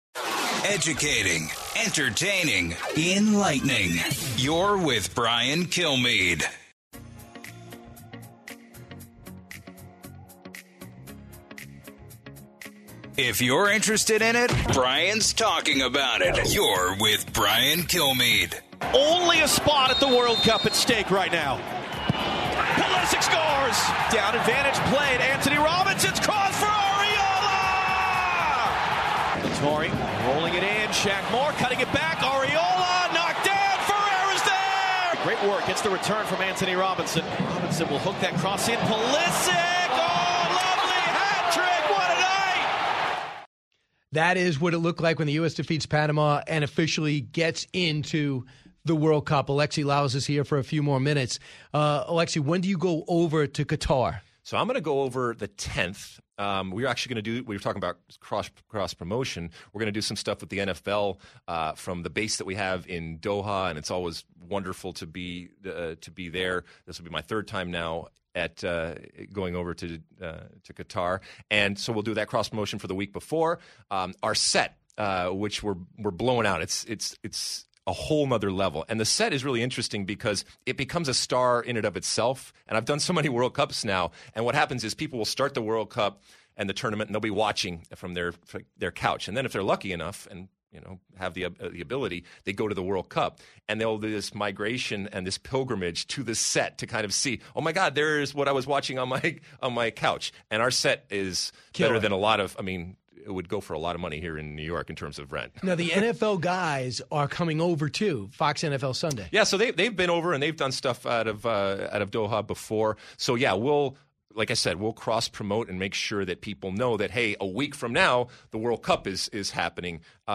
Educating, entertaining, enlightening. You're with Brian Kilmeade. If you're interested in it, Brian's talking about it. You're with Brian Kilmeade. Only a spot at the World Cup at stake right now. Pulisic scores. Down advantage played. Anthony Robinson's cross for Areola. Torrey rolling it in. Shaq Moore cutting it back. Areola knocked down. Ferreira's there. Great work. Gets the return from Anthony Robinson. Robinson will hook that cross in. Pulisic. Oh, lovely hat trick. What a night. That is what it looked like when the U S defeats Panama and officially gets into the World Cup. Alexi Lalas is here for a few more minutes. Uh, Alexi, when do you go over to Qatar? So I'm going to go over the tenth. Um, we're actually going to do, we were talking about cross cross promotion. We're going to do some stuff with the N F L uh, from the base that we have in Doha, and it's always wonderful to be uh, to be there. This will be my third time now at uh, going over to uh, to Qatar, and so we'll do that cross promotion for the week before. Um, our set, uh, which we're we're blowing out. It's it's it's. a whole nother level. And the set is really interesting because it becomes a star in and of itself. And I've done so many World Cups now. And what happens is people will start the World Cup and the tournament, and they'll be watching from their their couch. And then if they're lucky enough and you know have the uh, the ability, they go to the World Cup. And they'll do this migration and this pilgrimage to the set to kind of see, oh my God, there's what I was watching on my on my couch. And our set is Killer. better than a lot of, I mean, it would go for a lot of money here in New York in terms of rent. Now, the N F L guys are coming over too, Fox N F L Sunday. Yeah, so they, they've been over and they've done stuff out of uh, out of Doha before. So, yeah, we'll, like I said, we'll cross-promote and make sure that people know that, hey, a week from now, the World Cup is is happening. Uh,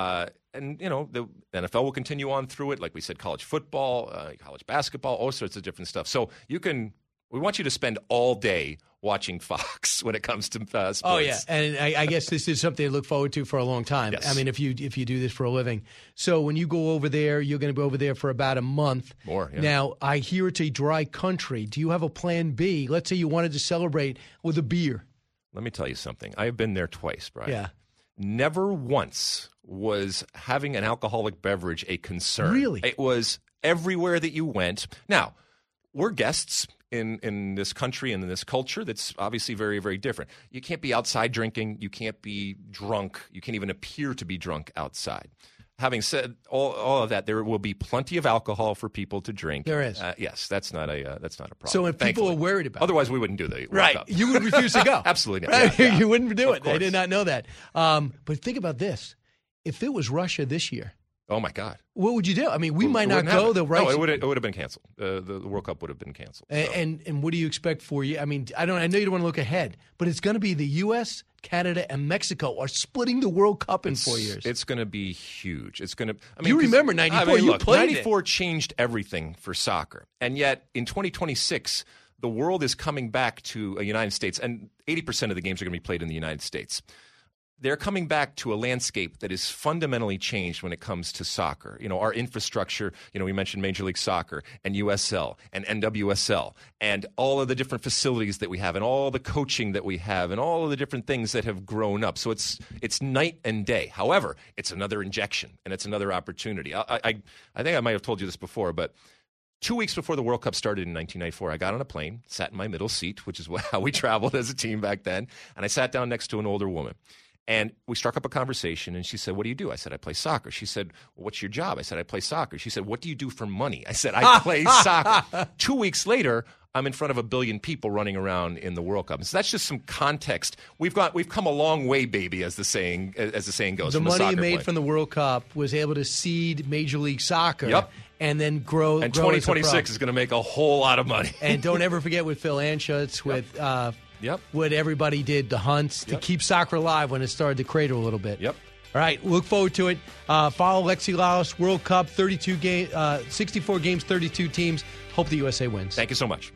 and, you know, the N F L will continue on through it. Like we said, college football, uh, college basketball, all sorts of different stuff. So you can – we want you to spend all day watching Fox when it comes to uh, sports. Oh, yeah. And I, I guess this is something to look forward to for a long time. Yes. I mean, if you if you do this for a living. So when you go over there, you're going to be over there for about a month. More, yeah. Now, I hear it's a dry country. Do you have a plan B? Let's say you wanted to celebrate with a beer. Let me tell you something. I have been there twice, Brian. Yeah. Never once was having an alcoholic beverage a concern. Really? It was everywhere that you went. Now, we're guests in, in this country and in this culture that's obviously very, very different. You can't be outside drinking. You can't be drunk. You can't even appear to be drunk outside. Having said all, all of that, there will be plenty of alcohol for people to drink. There is. Uh, yes, that's not a uh, that's not a problem. So if people thankfully. are worried about Otherwise, we wouldn't do the World right. Cup. You would refuse to go. Absolutely not. Right? Yeah, yeah. You wouldn't do Of it. They course. did not know that. Um, but think about this. If it was Russia this year, oh, my God. what would you do? I mean, we We might not wouldn't have go. it. The rights. No, it would it would have been canceled. Uh, the, the World Cup would have been canceled. And, and and what do you expect for you? I mean, I don't. I know you don't want to look ahead, but it's going to be the U S, Canada, and Mexico are splitting the World Cup in four years. It's going to be huge. It's going to. I mean, You 'cause- remember ninety-four, I mean, you look, played it. ninety-four changed everything for soccer, and yet in twenty twenty-six, the world is coming back to the United States, and eighty percent of the games are going to be played in the United States. They're coming back to a landscape that is fundamentally changed when it comes to soccer. You know, our infrastructure, you know, we mentioned Major League Soccer and U S L and N W S L and all of the different facilities that we have and all the coaching that we have and all of the different things that have grown up. So it's it's night and day. However, it's another injection and it's another opportunity. I, I, I think I might have told you this before, but two weeks before the World Cup started in nineteen ninety-four, I got on a plane, sat in my middle seat, which is how we traveled as a team back then, and I sat down next to an older woman. And we struck up a conversation, and she said, what do you do? I said, I play soccer. She said, well, what's your job? I said, I play soccer. She said, what do you do for money? I said, I play soccer. Two weeks later, I'm in front of a billion people running around in the World Cup. So that's just some context. We've got we've come a long way, baby, as the saying as the saying goes. The from money the you made play. from the World Cup was able to seed Major League Soccer. Yep. And then grow. And grow twenty as a pro. twenty-six is going to make a whole lot of money. And don't ever forget with Phil Anschutz, with uh, yep. what everybody did, the hunts, to Yep. keep soccer alive when it started to crater a little bit. Yep. All right, look forward to it. Uh, follow Lexi Lalas, World Cup, thirty-two game, uh, sixty-four games, thirty-two teams. Hope the U S A wins. Thank you so much.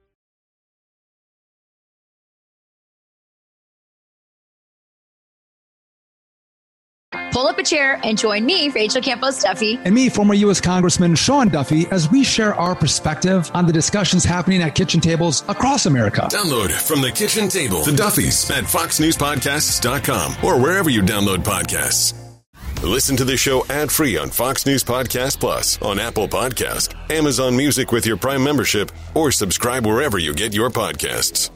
Pull up a chair and join me, Rachel Campos Duffy. And me, former U S Congressman Sean Duffy, as we share our perspective on the discussions happening at kitchen tables across America. Download From the Kitchen Table, The Duffys, at fox news podcasts dot com or wherever you download podcasts. Listen to the show ad-free on Fox News Podcast Plus, on Apple Podcast, Amazon Music with your Prime membership, or subscribe wherever you get your podcasts.